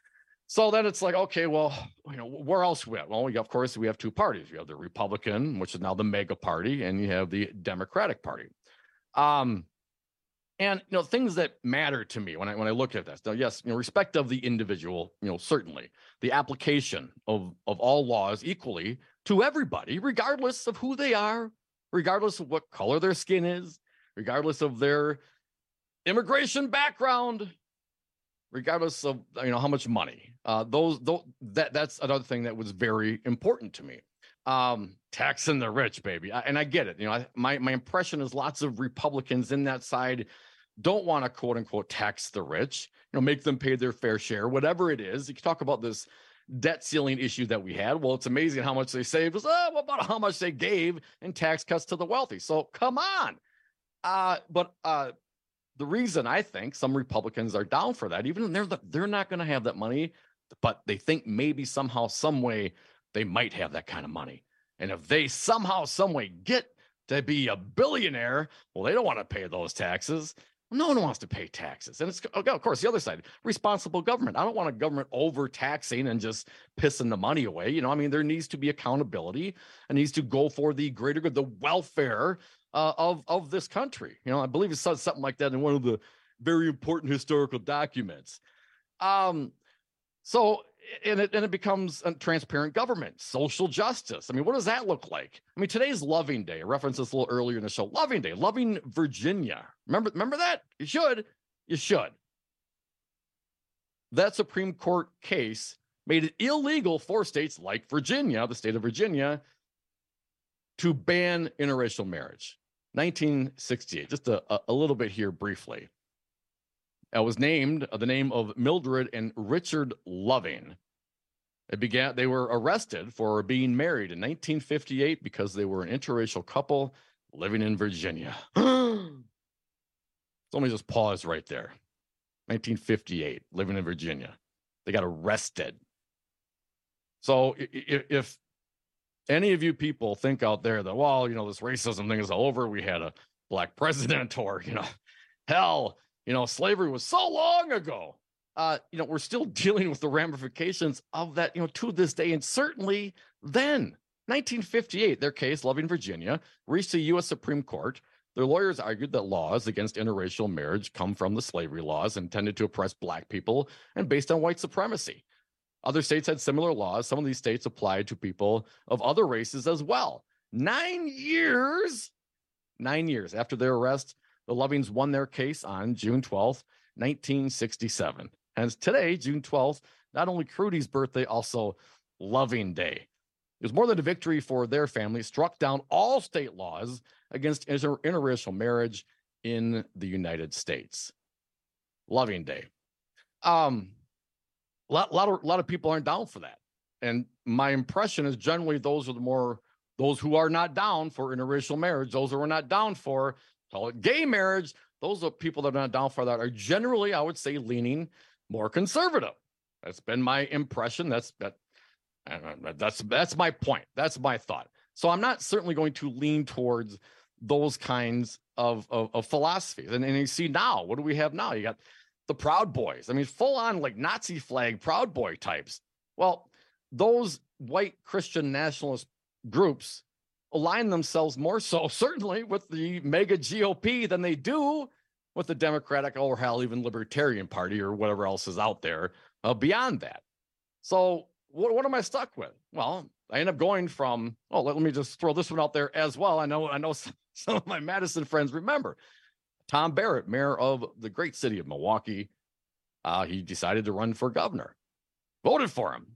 So then it's like, okay, well, you know, where else we at? Well, we, of course, we have two parties. You have the Republican, which is now the mega party, and you have the Democratic Party. Um, and, you know, things that matter to me when I when I look at this. Now, yes, you know, respect of the individual, you know, certainly. The application of, of all laws equally to everybody, regardless of who they are, regardless of what color their skin is, regardless of their immigration background, regardless of, you know, how much money. Uh, those, those that that's another thing that was very important to me. Um, taxing the rich, baby. I, and I get it. You know, I, my my impression is lots of Republicans in that side don't want to quote unquote tax the rich. You know, make them pay their fair share, whatever it is. You can talk about this debt ceiling issue that we had. Well, it's amazing how much they saved. It was, oh, what about how much they gave in tax cuts to the wealthy? So come on. Uh, but uh. The reason I think some Republicans are down for that, even they're the, they're not going to have that money, but they think maybe somehow, some way they might have that kind of money. And if they somehow, some way get to be a billionaire, well, they don't want to pay those taxes. No one wants to pay taxes. And it's, of course, the other side, responsible government. I don't want a government overtaxing and just pissing the money away. You know, I mean, there needs to be accountability and needs to go for the greater good, the welfare Uh, of of this country. You know, I believe it says something like that in one of the very important historical documents. Um, so, and it and it becomes a transparent government, social justice. I mean, what does that look like? I mean, today's Loving Day. I referenced this a little earlier in the show. Loving Day, Loving Virginia. Remember, remember that? You should. You should. That Supreme Court case made it illegal for states like Virginia, the state of Virginia, to ban interracial marriage. nineteen sixty-eight, just a, a little bit here briefly. It was named uh, the name of Mildred and Richard Loving. It began, they were arrested for being married in nineteen fifty-eight because they were an interracial couple living in Virginia. So let me just pause right there. nineteen fifty-eight, living in Virginia. They got arrested. So if, if any of you people think out there that, well, you know, this racism thing is over, we had a black president, or, you know, hell, you know, slavery was so long ago. Uh, you know, we're still dealing with the ramifications of that, you know, to this day. And certainly then, nineteen fifty-eight, their case, Loving Virginia, reached the U S Supreme Court. Their lawyers argued that laws against interracial marriage come from the slavery laws intended to oppress black people and based on white supremacy. Other states had similar laws. Some of these states applied to people of other races as well. Nine years, nine years after their arrest, the Lovings won their case on June twelfth, nineteen sixty-seven. And today, June twelfth, not only Crudy's birthday, also Loving Day. It was more than a victory for their family, struck down all state laws against inter- interracial marriage in the United States. Loving Day. Um, a lot, lot, of, lot of people aren't down for that. And my impression is generally those are the more, those who are not down for interracial marriage, those who are not down for, call it gay marriage, those are people that are not down for that are generally, I would say, leaning more conservative. That's been my impression. That's that. That's that's my point. That's my thought. So I'm not certainly going to lean towards those kinds of of, of philosophies. And, and you see now, what do we have now? You got the Proud Boys. I mean, full on like Nazi flag Proud Boy types. Well, those white Christian nationalist groups align themselves more so certainly with the mega G O P than they do with the Democratic or hell, even Libertarian Party or whatever else is out there uh, beyond that. So what, what am I stuck with? Well, I end up going from, oh, let, let me just throw this one out there as well. I know, I know some, some of my Madison friends remember Tom Barrett, mayor of the great city of Milwaukee. Uh, he decided to run for governor. Voted for him.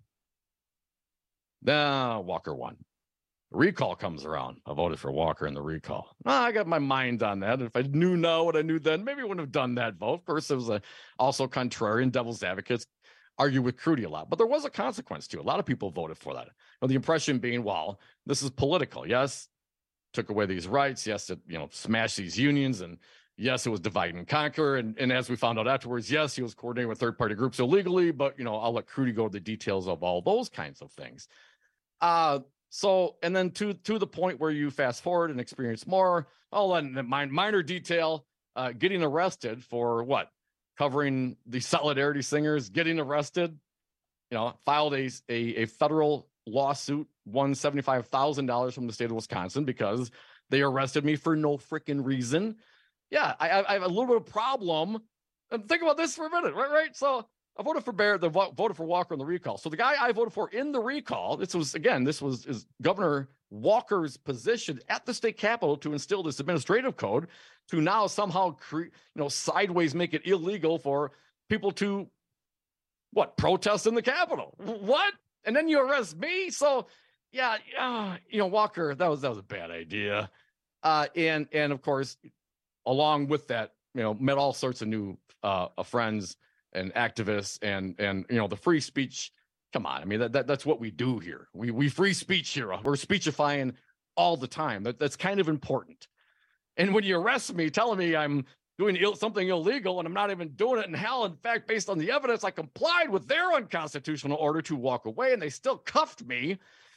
Then Walker won. Recall comes around. I voted for Walker in the recall. Oh, I got my mind on that. If I knew now what I knew then, maybe I wouldn't have done that vote. Of course, it was a, also contrarian devil's advocates argue with Crudy a lot, but there was a consequence to it. A lot of people voted for that. Well, the impression being, well, this is political. Yes, took away these rights. Yes, it, you know, smashed these unions. And yes, it was divide and conquer. And, and as we found out afterwards, yes, he was coordinating with third-party groups illegally, but, you know, I'll let Crudy go to the details of all those kinds of things. Uh, So, and then to to the point where you fast forward and experience more, oh, and the minor detail, uh, getting arrested for what? Covering the Solidarity Singers, getting arrested, you know, filed a, a, a federal lawsuit, won seventy-five thousand dollars from the state of Wisconsin because they arrested me for no freaking reason. Yeah, I, I have a little bit of problem. And think about this for a minute, right? Right. So I voted for Barrett, the voted for Walker in the recall. So the guy I voted for in the recall, this was, again, this was is Governor Walker's position at the state capitol to instill this administrative code to now somehow, cre- you know, sideways make it illegal for people to, what, protest in the Capitol. What? And then you arrest me? So, yeah, uh, you know, Walker, that was that was a bad idea. Uh, and, and of course, along with that, you know, met all sorts of new uh, friends and activists and, and, you know, the free speech. Come on. I mean, that, that that's what we do here. We, we free speech here. We're speechifying all the time. That, that's kind of important. And when you arrest me, telling me I'm doing Ill, something illegal and I'm not even doing it in hell, in fact, based on the evidence, I complied with their unconstitutional order to walk away and they still cuffed me.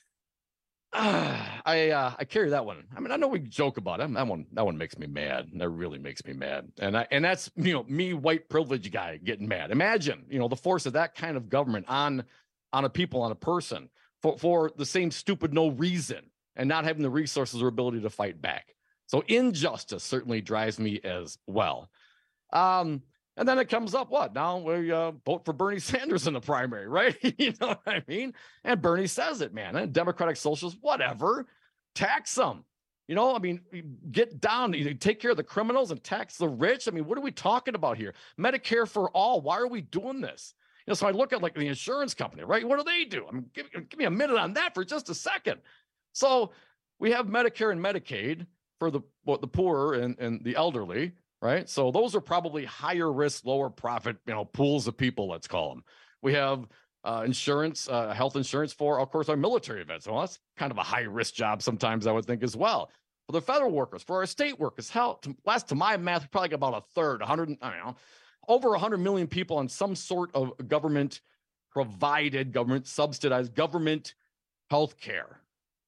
Uh, I uh, I carry that one. I mean, I know we joke about it. That one, that one makes me mad. That really makes me mad. And I, and that's, you know, me, white privileged guy getting mad. Imagine, you know, the force of that kind of government on, on a people, on a person for, for the same stupid, no reason and not having the resources or ability to fight back. So injustice certainly drives me as well. Um, and then it comes up, what? Now we uh, vote for Bernie Sanders in the primary, right? You know what I mean? And Bernie says it, man. And Democratic socialists, whatever, tax them. You know, I mean, get down, you take care of the criminals and tax the rich. I mean, what are we talking about here? Medicare for all. Why are we doing this? You know, so I look at like the insurance company, right? What do they do? I mean, give, give me a minute on that for just a second. So we have Medicare and Medicaid for the what the poor and, and the elderly, right? So those are probably higher risk, lower profit, you know, pools of people, let's call them. We have uh, insurance, uh, health insurance for, of course, our military vets. Well, that's kind of a high risk job sometimes, I would think, as well. For the federal workers, for our state workers, hell, to, last to my math, we probably got about a third, one hundred, I don't know, over one hundred million people on some sort of government provided, government subsidized, government health care.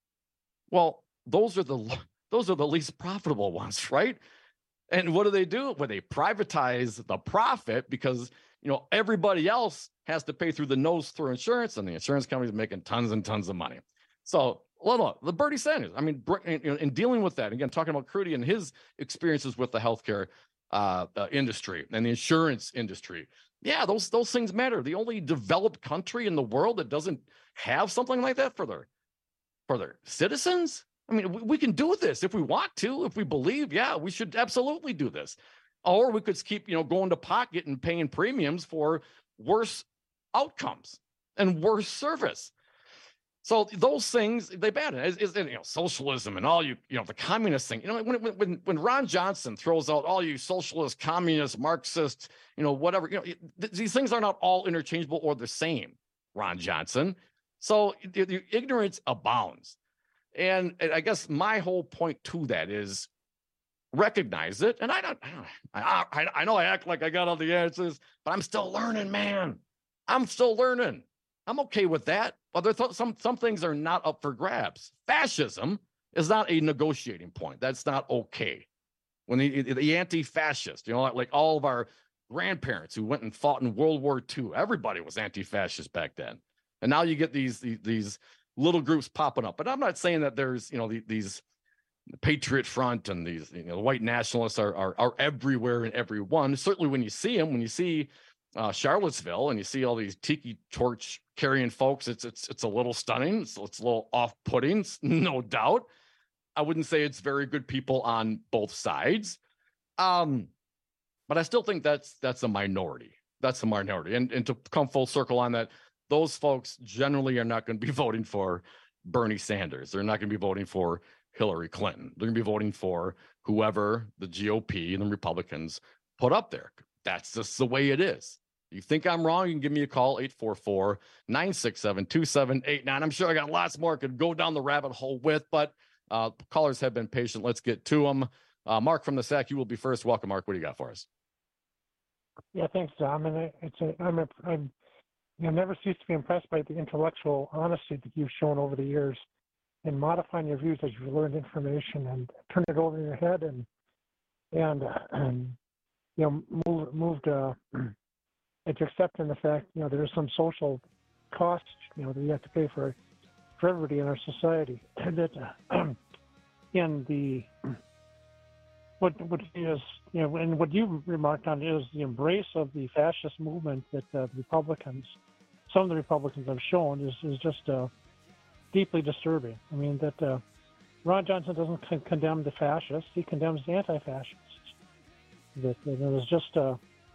Well, those are the those are the least profitable ones, right? And what do they do? Well, they privatize the profit because, you know, everybody else has to pay through the nose through insurance, and the insurance company's making tons and tons of money. So, well, the Bernie Sanders, I mean, in, in dealing with that, again, talking about Crudy and his experiences with the healthcare uh, uh, industry and the insurance industry. Yeah, those those things matter. The only developed country in the world that doesn't have something like that for their for their citizens. I mean, we, we can do this if we want to, if we believe, yeah, we should absolutely do this. Or we could keep, you know, going to pocket and paying premiums for worse outcomes and worse service. So those things, they bad. Is, is you know, socialism and all you, you know, the communist thing. You know, when when when Ron Johnson throws out all you socialist, communist, Marxist, you know, whatever, you know, th- these things are not all interchangeable or the same, Ron Johnson. So the, the ignorance abounds. And I guess my whole point to that is recognize it. And I don't, I, I, I know I act like I got all the answers, but I'm still learning, man. I'm still learning. I'm okay with that. But there th- some, some things are not up for grabs. Fascism is not a negotiating point. That's not okay. When the, the anti-fascist, you know, like all of our grandparents who went and fought in World War Two, everybody was anti-fascist back then. And now you get these, these, these little groups popping up. But I'm not saying that there's, you know, the, these Patriot Front and these, you know, the white nationalists are, are, are everywhere and everyone. Certainly when you see them, when you see uh, Charlottesville and you see all these tiki torch carrying folks, it's, it's, it's a little stunning. It's, it's a little off-putting, no doubt. I wouldn't say it's very good people on both sides. Um, but I still think that's, that's a minority. That's a minority. And, and to come full circle on that, those folks generally are not going to be voting for Bernie Sanders. They're not going to be voting for Hillary Clinton. They're going to be voting for whoever the G O P and the Republicans put up there. That's just the way it is. You think I'm wrong? You can give me a call, eight four four, nine six seven, two seven eight nine. I'm sure I got lots more I could go down the rabbit hole with, but uh, callers have been patient. Let's get to them. Uh, Mark from the S A C, you will be first. Welcome, Mark. What do you got for us?
Yeah, thanks, Dom. And it's a, I'm a, I'm I've never ceased to be impressed by the intellectual honesty that you've shown over the years in modifying your views as you've learned information and turned it over in your head and and, uh, and you know move, moved uh, into accepting the fact you know there is some social cost you know that you have to pay for for everybody in our society. That uh, in the what what is you know and what you remarked on is the embrace of the fascist movement that uh, the Republicans. Some of the Republicans have shown is, is just uh, deeply disturbing. I mean, that uh, Ron Johnson doesn't con- condemn the fascists, he condemns the anti-fascists. That, that it was just, uh,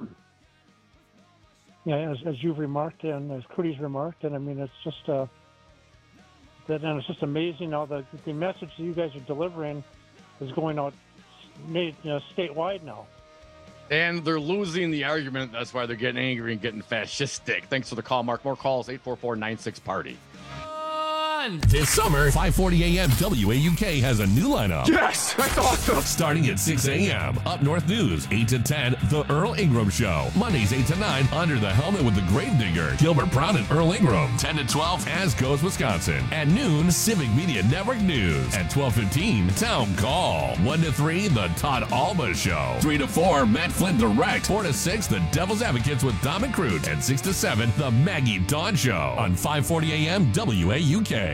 you know, as, as you've remarked and as Crudy's remarked, and I mean, it's just, uh, that, and it's just amazing how the, the message that you guys are delivering is going out made, you know, statewide now.
And they're losing the argument. That's why they're getting angry and getting fascistic. Thanks for the call, Mark. More calls, eight four four, nine six, party.
This summer, five forty a.m. W A U K has a new lineup.
Yes, that's awesome.
Starting at six a.m. Up North News, eight to ten, The Earl Ingram Show. Mondays, eight to nine, Under the Helmet with the Gravedigger, Gilbert Brown and Earl Ingram. ten to twelve, As Goes Wisconsin. At noon, Civic Media Network News. At twelve fifteen, Town Call. one to three, The Todd Alba Show. three to four, Matt Flint Direct. four to six, The Devil's Advocates with Dom and Crute. And six to seven, The Maggie Dawn Show. On five forty a.m. W A U K.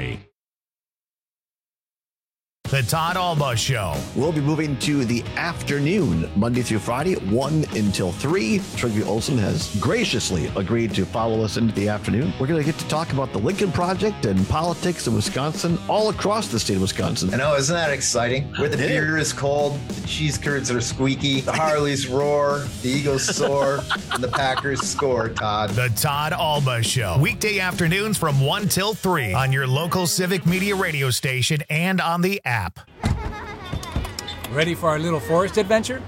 The Todd Alba Show.
We'll be moving to the afternoon, Monday through Friday, one until three. Trygve Olsen has graciously agreed to follow us into the afternoon. We're going to get to talk about the Lincoln Project and politics in Wisconsin, all across the state of Wisconsin.
I know, isn't that exciting? Where the beer is cold, the cheese curds are squeaky, the Harleys roar, the Eagles soar, and the Packers score, Todd.
The Todd Alba Show. Weekday afternoons from one till three on your local Civic Media radio station and on the app.
Ready for our little forest adventure?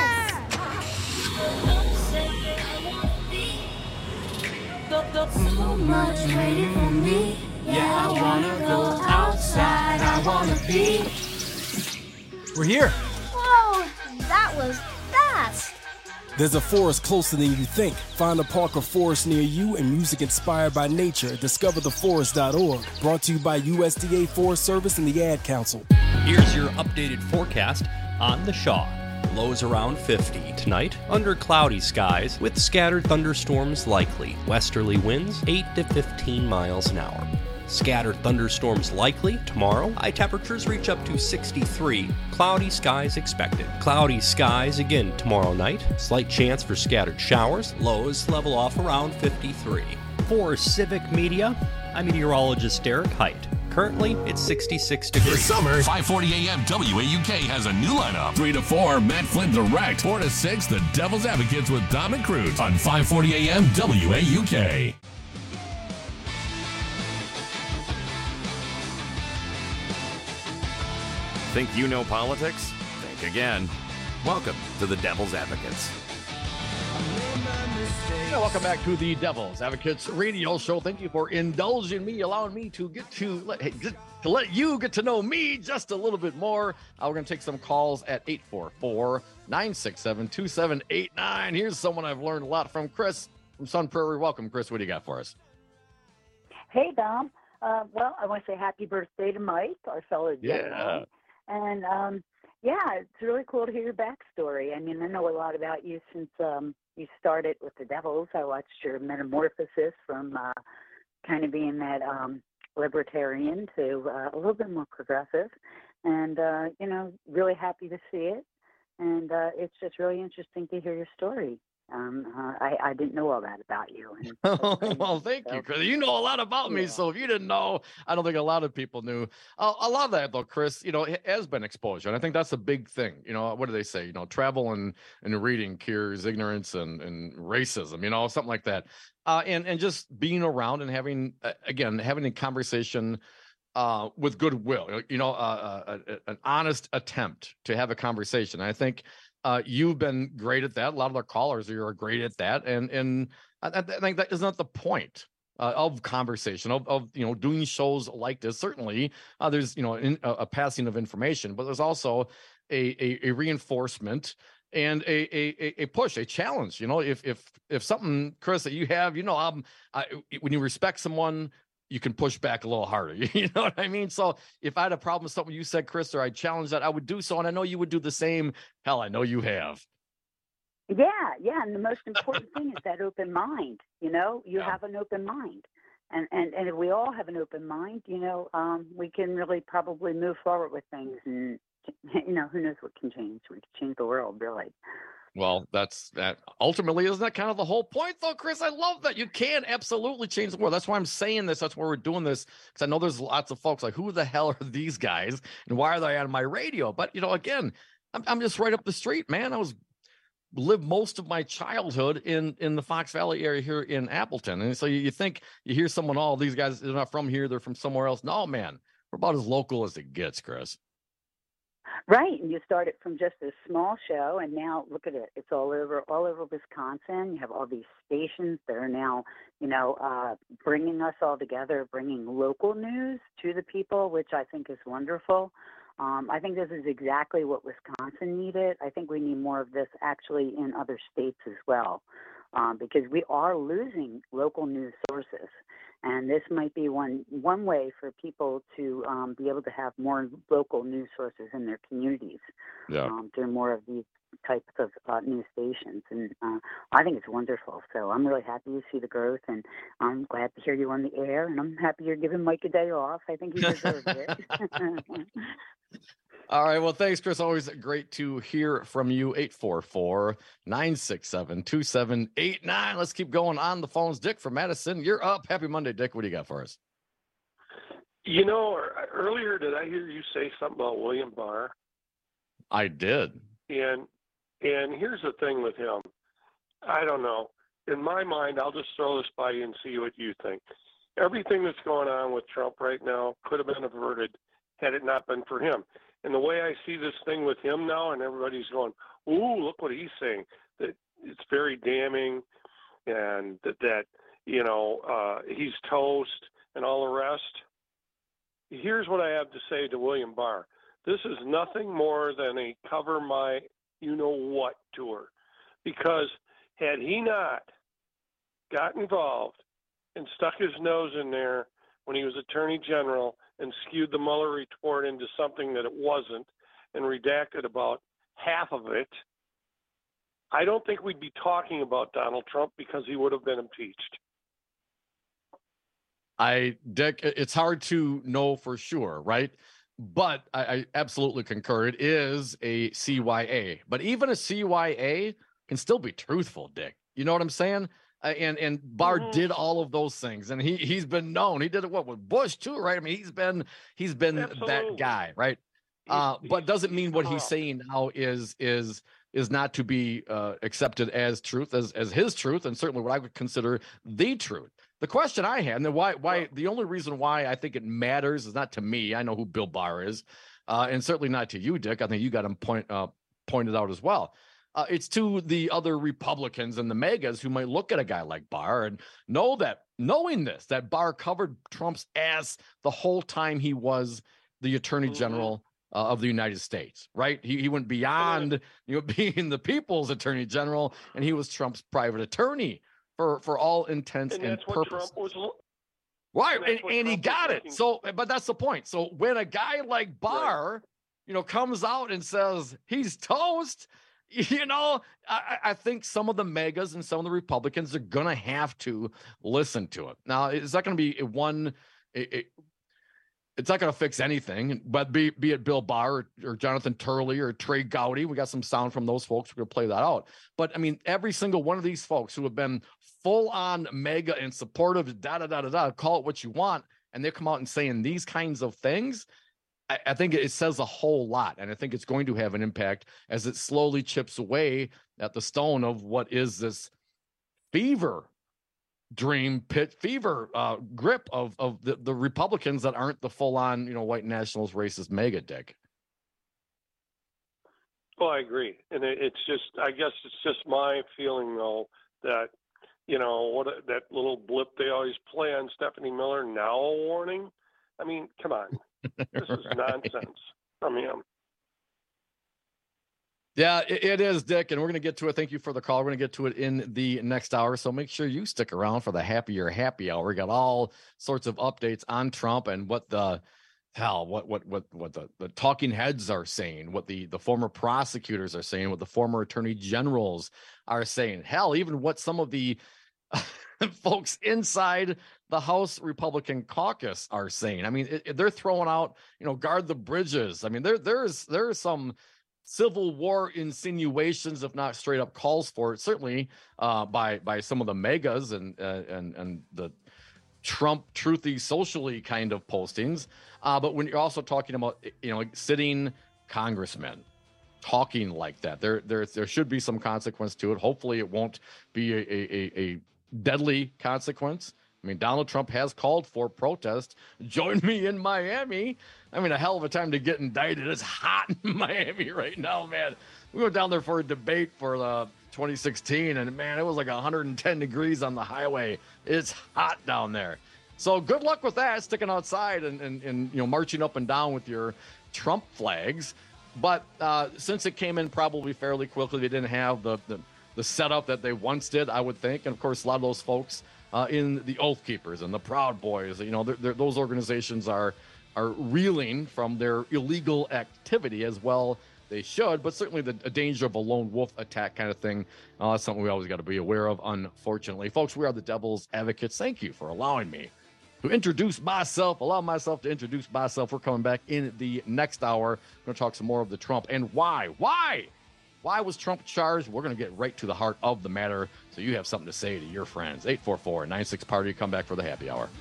Yes! so much waiting for me. Yeah, I wanna go outside, I wanna be.
We're here.
Whoa, that was fast.
There's a forest closer than you think. Find a park or forest near you and music inspired by nature. discover the forest dot org. Brought to you by U S D A Forest Service and the Ad Council.
Here's your updated forecast on the Shaw. Lows around fifty. Tonight, under cloudy skies with scattered thunderstorms likely. Westerly winds eight to fifteen miles an hour. Scattered thunderstorms likely tomorrow. High temperatures reach up to sixty-three. Cloudy skies expected. Cloudy skies again tomorrow night. Slight chance for scattered showers. Lows level off around fifty-three.
For Civic Media, I'm meteorologist Derek Height. Currently, it's sixty-six degrees.
This summer, five forty A M W A U K has a new lineup. three to four, Matt Flynn Direct. four to six, The Devil's Advocates with Dom and Cruz on five forty A M W A U K.
Think you know politics? Think again. Welcome to the Devil's Advocates.
Yeah, welcome back to the Devil's Advocates radio show. Thank you for indulging me, allowing me to get to let, hey, get, to let you get to know me just a little bit more. Uh, we're going to take some calls at eight four four, nine six seven, two seven eight nine. Here's someone I've learned a lot from, Chris from Sun Prairie. Welcome, Chris. What do you got for us?
Hey, Dom. Uh, well, I want to say happy birthday to Mike, our fellow
Yeah.
Gemini. And, um, yeah, it's really cool to hear your backstory. I mean, I know a lot about you since um, you started with the Devils. I watched your metamorphosis from uh, kind of being that um, libertarian to uh, a little bit more progressive. And, uh, you know, really happy to see it. And uh, it's just really interesting to hear your story. Um, uh, I, I didn't know all that about you. And
Well, thank you, Chris. You know a lot about me, so if you didn't know, I don't think a lot of people knew. Uh, a lot of that, though, Chris, you know, it has been exposure, and I think that's a big thing. You know, what do they say? You know, travel and, and reading cures ignorance and, and racism, you know, something like that. Uh, and, and just being around and having, uh, again, having a conversation uh, with goodwill, you know, uh, uh, uh, an honest attempt to have a conversation. And I think Uh, you've been great at that. A lot of our callers are great at that, and and I, I think that is not the point uh, of conversation of, of you know doing shows like this. Certainly, uh, there's you know in, a, a passing of information, but there's also a a, a reinforcement and a, a a push, a challenge. You know, if if if something, Chris, that you have, you know, um, I, when you respect someone, you can push back a little harder. You know what I mean? So if I had a problem with something you said, Chris, or I challenged that, I would do so. And I know you would do the same. Hell, I know you have.
Yeah, yeah. And the most important thing is that open mind. You know, you yeah. have an open mind. And, and, and if we all have an open mind, you know, um, we can really probably move forward with things. And, you know, who knows what can change? We can change the world, really.
Well, that's that. Ultimately, isn't that kind of the whole point, though, Chris? I love that you can absolutely change the world. That's why I'm saying this. That's why we're doing this, because I know there's lots of folks like, who the hell are these guys, and why are they on my radio? But you know, again, I'm I'm just right up the street, man. I was lived most of my childhood in in the Fox Valley area here in Appleton, and so you, you think you hear someone, oh, these guys they're not from here, they're from somewhere else. No, man, we're about as local as it gets, Chris.
Right, and you started from just a small show, and now look at it. It's all over, all over Wisconsin. You have all these stations that are now, you know, uh, bringing us all together, bringing local news to the people, which I think is wonderful. Um, I think this is exactly what Wisconsin needed. I think we need more of this actually in other states as well, um, because we are losing local news sources. And this might be one one way for people to um, be able to have more local news sources in their communities
yeah.
um, through more of these types of uh, news stations. And uh, I think it's wonderful. So I'm really happy to see the growth, and I'm glad to hear you on the air. And I'm happy you're giving Mike a day off. I think he deserves it.
All right. Well, thanks, Chris. Always great to hear from you. eight four four, nine six seven, two seven eight nine. Let's keep going on the phones. Dick from Madison, you're up. Happy Monday, Dick. What do you got for us?
You know, earlier did I hear you say something about William Barr?
I did.
And and here's the thing with him. I don't know. In my mind, I'll just throw this by you and see what you think. Everything that's going on with Trump right now could have been averted had it not been for him. And the way I see this thing with him now, and everybody's going, ooh, look what he's saying, that it's very damning, and that, that you know, uh, he's toast and all the rest. Here's what I have to say to William Barr. This is nothing more than a cover my you-know-what tour. Because had he not got involved and stuck his nose in there when he was Attorney General and skewed the Mueller report into something that it wasn't and redacted about half of it, I don't think we'd be talking about Donald Trump because he would have been impeached.
I, Dick, it's hard to know for sure, right? But I, I absolutely concur. It is a C Y A. But even a C Y A can still be truthful, Dick. You know what I'm saying? Uh, and and Barr mm-hmm. did all of those things, and he he's been known. He did it what with Bush too, right? I mean, he's been he's been Absolutely. that guy, right? Uh, he's, but doesn't mean what he's saying now is is is not to be uh, accepted as truth, as as his truth, and certainly what I would consider the truth. The question I had, and then why why the only reason why I think it matters is not to me. I know who Bill Barr is, uh, and certainly not to you, Dick. I think you got him point uh, pointed out as well. Uh, it's to the other Republicans and the megas who might look at a guy like Barr and know that, knowing this, that Barr covered Trump's ass the whole time he was the Attorney mm-hmm. General uh, of the United States, right? He he went beyond you know being the people's Attorney General, and he was Trump's private attorney for, for all intents and, and
that's
purposes.
What Trump was,
right,
and,
and, and he got it. So, but that's the point. So when a guy like Barr, right. you know, comes out and says he's toast, you know, I, I think some of the megas and some of the Republicans are going to have to listen to it. Now, it's not going to be one, it, it, it's not going to fix anything, but be, be it Bill Barr or, or Jonathan Turley or Trey Gowdy, we got some sound from those folks. We're going to play that out. But I mean, every single one of these folks who have been full on mega and supportive, da, da, da, da, da, call it what you want, and they come out and saying these kinds of things, I, I think it says a whole lot, and I think it's going to have an impact as it slowly chips away at the stone of what is this fever dream pit fever uh, grip of of the, the Republicans that aren't the full on you know white nationalist racist mega, Dick.
Well, I agree, and it, it's just I guess it's just my feeling though that you know what that little blip they always play on Stephanie Miller, now a warning. I mean, come on. This is right. nonsense from him.
Yeah, it, it is, Dick, and we're going to get to it. Thank you for the call. We're going to get to it in the next hour, so make sure you stick around for the happier happy hour. We got all sorts of updates on Trump and what the hell, what what what what the, the talking heads are saying, what the, the former prosecutors are saying, what the former attorney generals are saying. Hell, even what some of the folks inside the House Republican caucus are saying. I mean, it, it, they're throwing out, you know, guard the bridges. I mean, there there's there's some Civil War insinuations, if not straight up calls for it, certainly uh, by by some of the megas and uh, and and the Trump truthy socially kind of postings. Uh, but when you're also talking about, you know, sitting congressmen talking like that, there there there should be some consequence to it. Hopefully, it won't be a a, a deadly consequence. I mean, Donald Trump has called for protest. Join me in Miami. I mean, a hell of a time to get indicted. It's hot in Miami right now, man. We went down there for a debate for the twenty sixteen, and man, it was like one hundred ten degrees on the highway. It's hot down there. So good luck with that, sticking outside and, and, and you know, marching up and down with your Trump flags. But uh, since it came in probably fairly quickly, they didn't have the, the, the setup that they once did, I would think. And, of course, a lot of those folks Uh, in the Oath Keepers and the Proud Boys, you know, they're, they're, those organizations are are reeling from their illegal activity as well. They should, but certainly the a danger of a lone wolf attack kind of thing, uh, that's something we always got to be aware of, unfortunately. Folks, we are the Devil's Advocates. Thank you for allowing me to introduce myself, allow myself to introduce myself. We're coming back in the next hour. We're going to talk some more of the Trump and why. Why? Why was Trump charged? We're going to get right to the heart of the matter, so you have something to say to your friends. eight four four, nine six, party. Come back for the happy hour.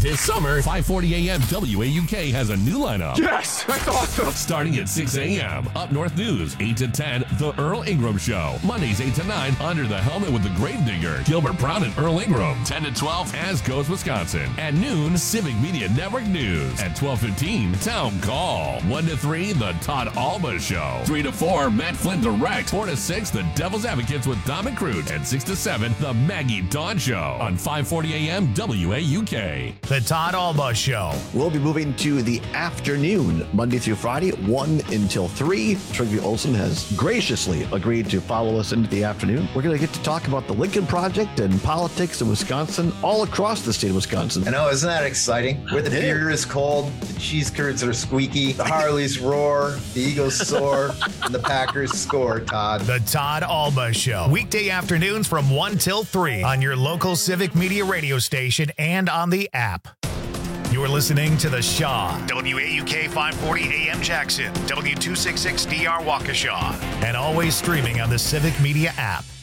This summer, five forty a.m. W A U K has a new lineup.
Yes, that's awesome.
Starting at six a.m. Up North News, eight to ten, The Earl Ingram Show. Mondays, eight to nine, Under the Helmet with the Gravedigger, Gilbert Brown and Earl Ingram. ten to twelve, As Goes Wisconsin. At noon, Civic Media Network News. At twelve fifteen, Town Call. one to three, The Todd Alba Show. three to four, Matt Flynn Direct. four to six, The Devil's Advocates with Dom and Crute. And six to seven, The Maggie Dawn Show on five forty a.m. W A U K.
The Todd Alba Show.
We'll be moving to the afternoon, Monday through Friday, one until three. Trygve Olsen has graciously agreed to follow us into the afternoon. We're going to get to talk about the Lincoln Project and politics in Wisconsin, all across the state of Wisconsin.
I know, isn't that exciting? Where the beer is cold, the cheese curds are squeaky, the Harleys roar, the Eagles soar, and the Packers score, Todd.
The Todd Alba Show. Weekday afternoons from one till three on your local Civic Media radio station and on the app. You're listening to The Shaw, W A U K five forty A M Jackson, W two sixty-six D R Waukesha, and always streaming on the Civic Media app.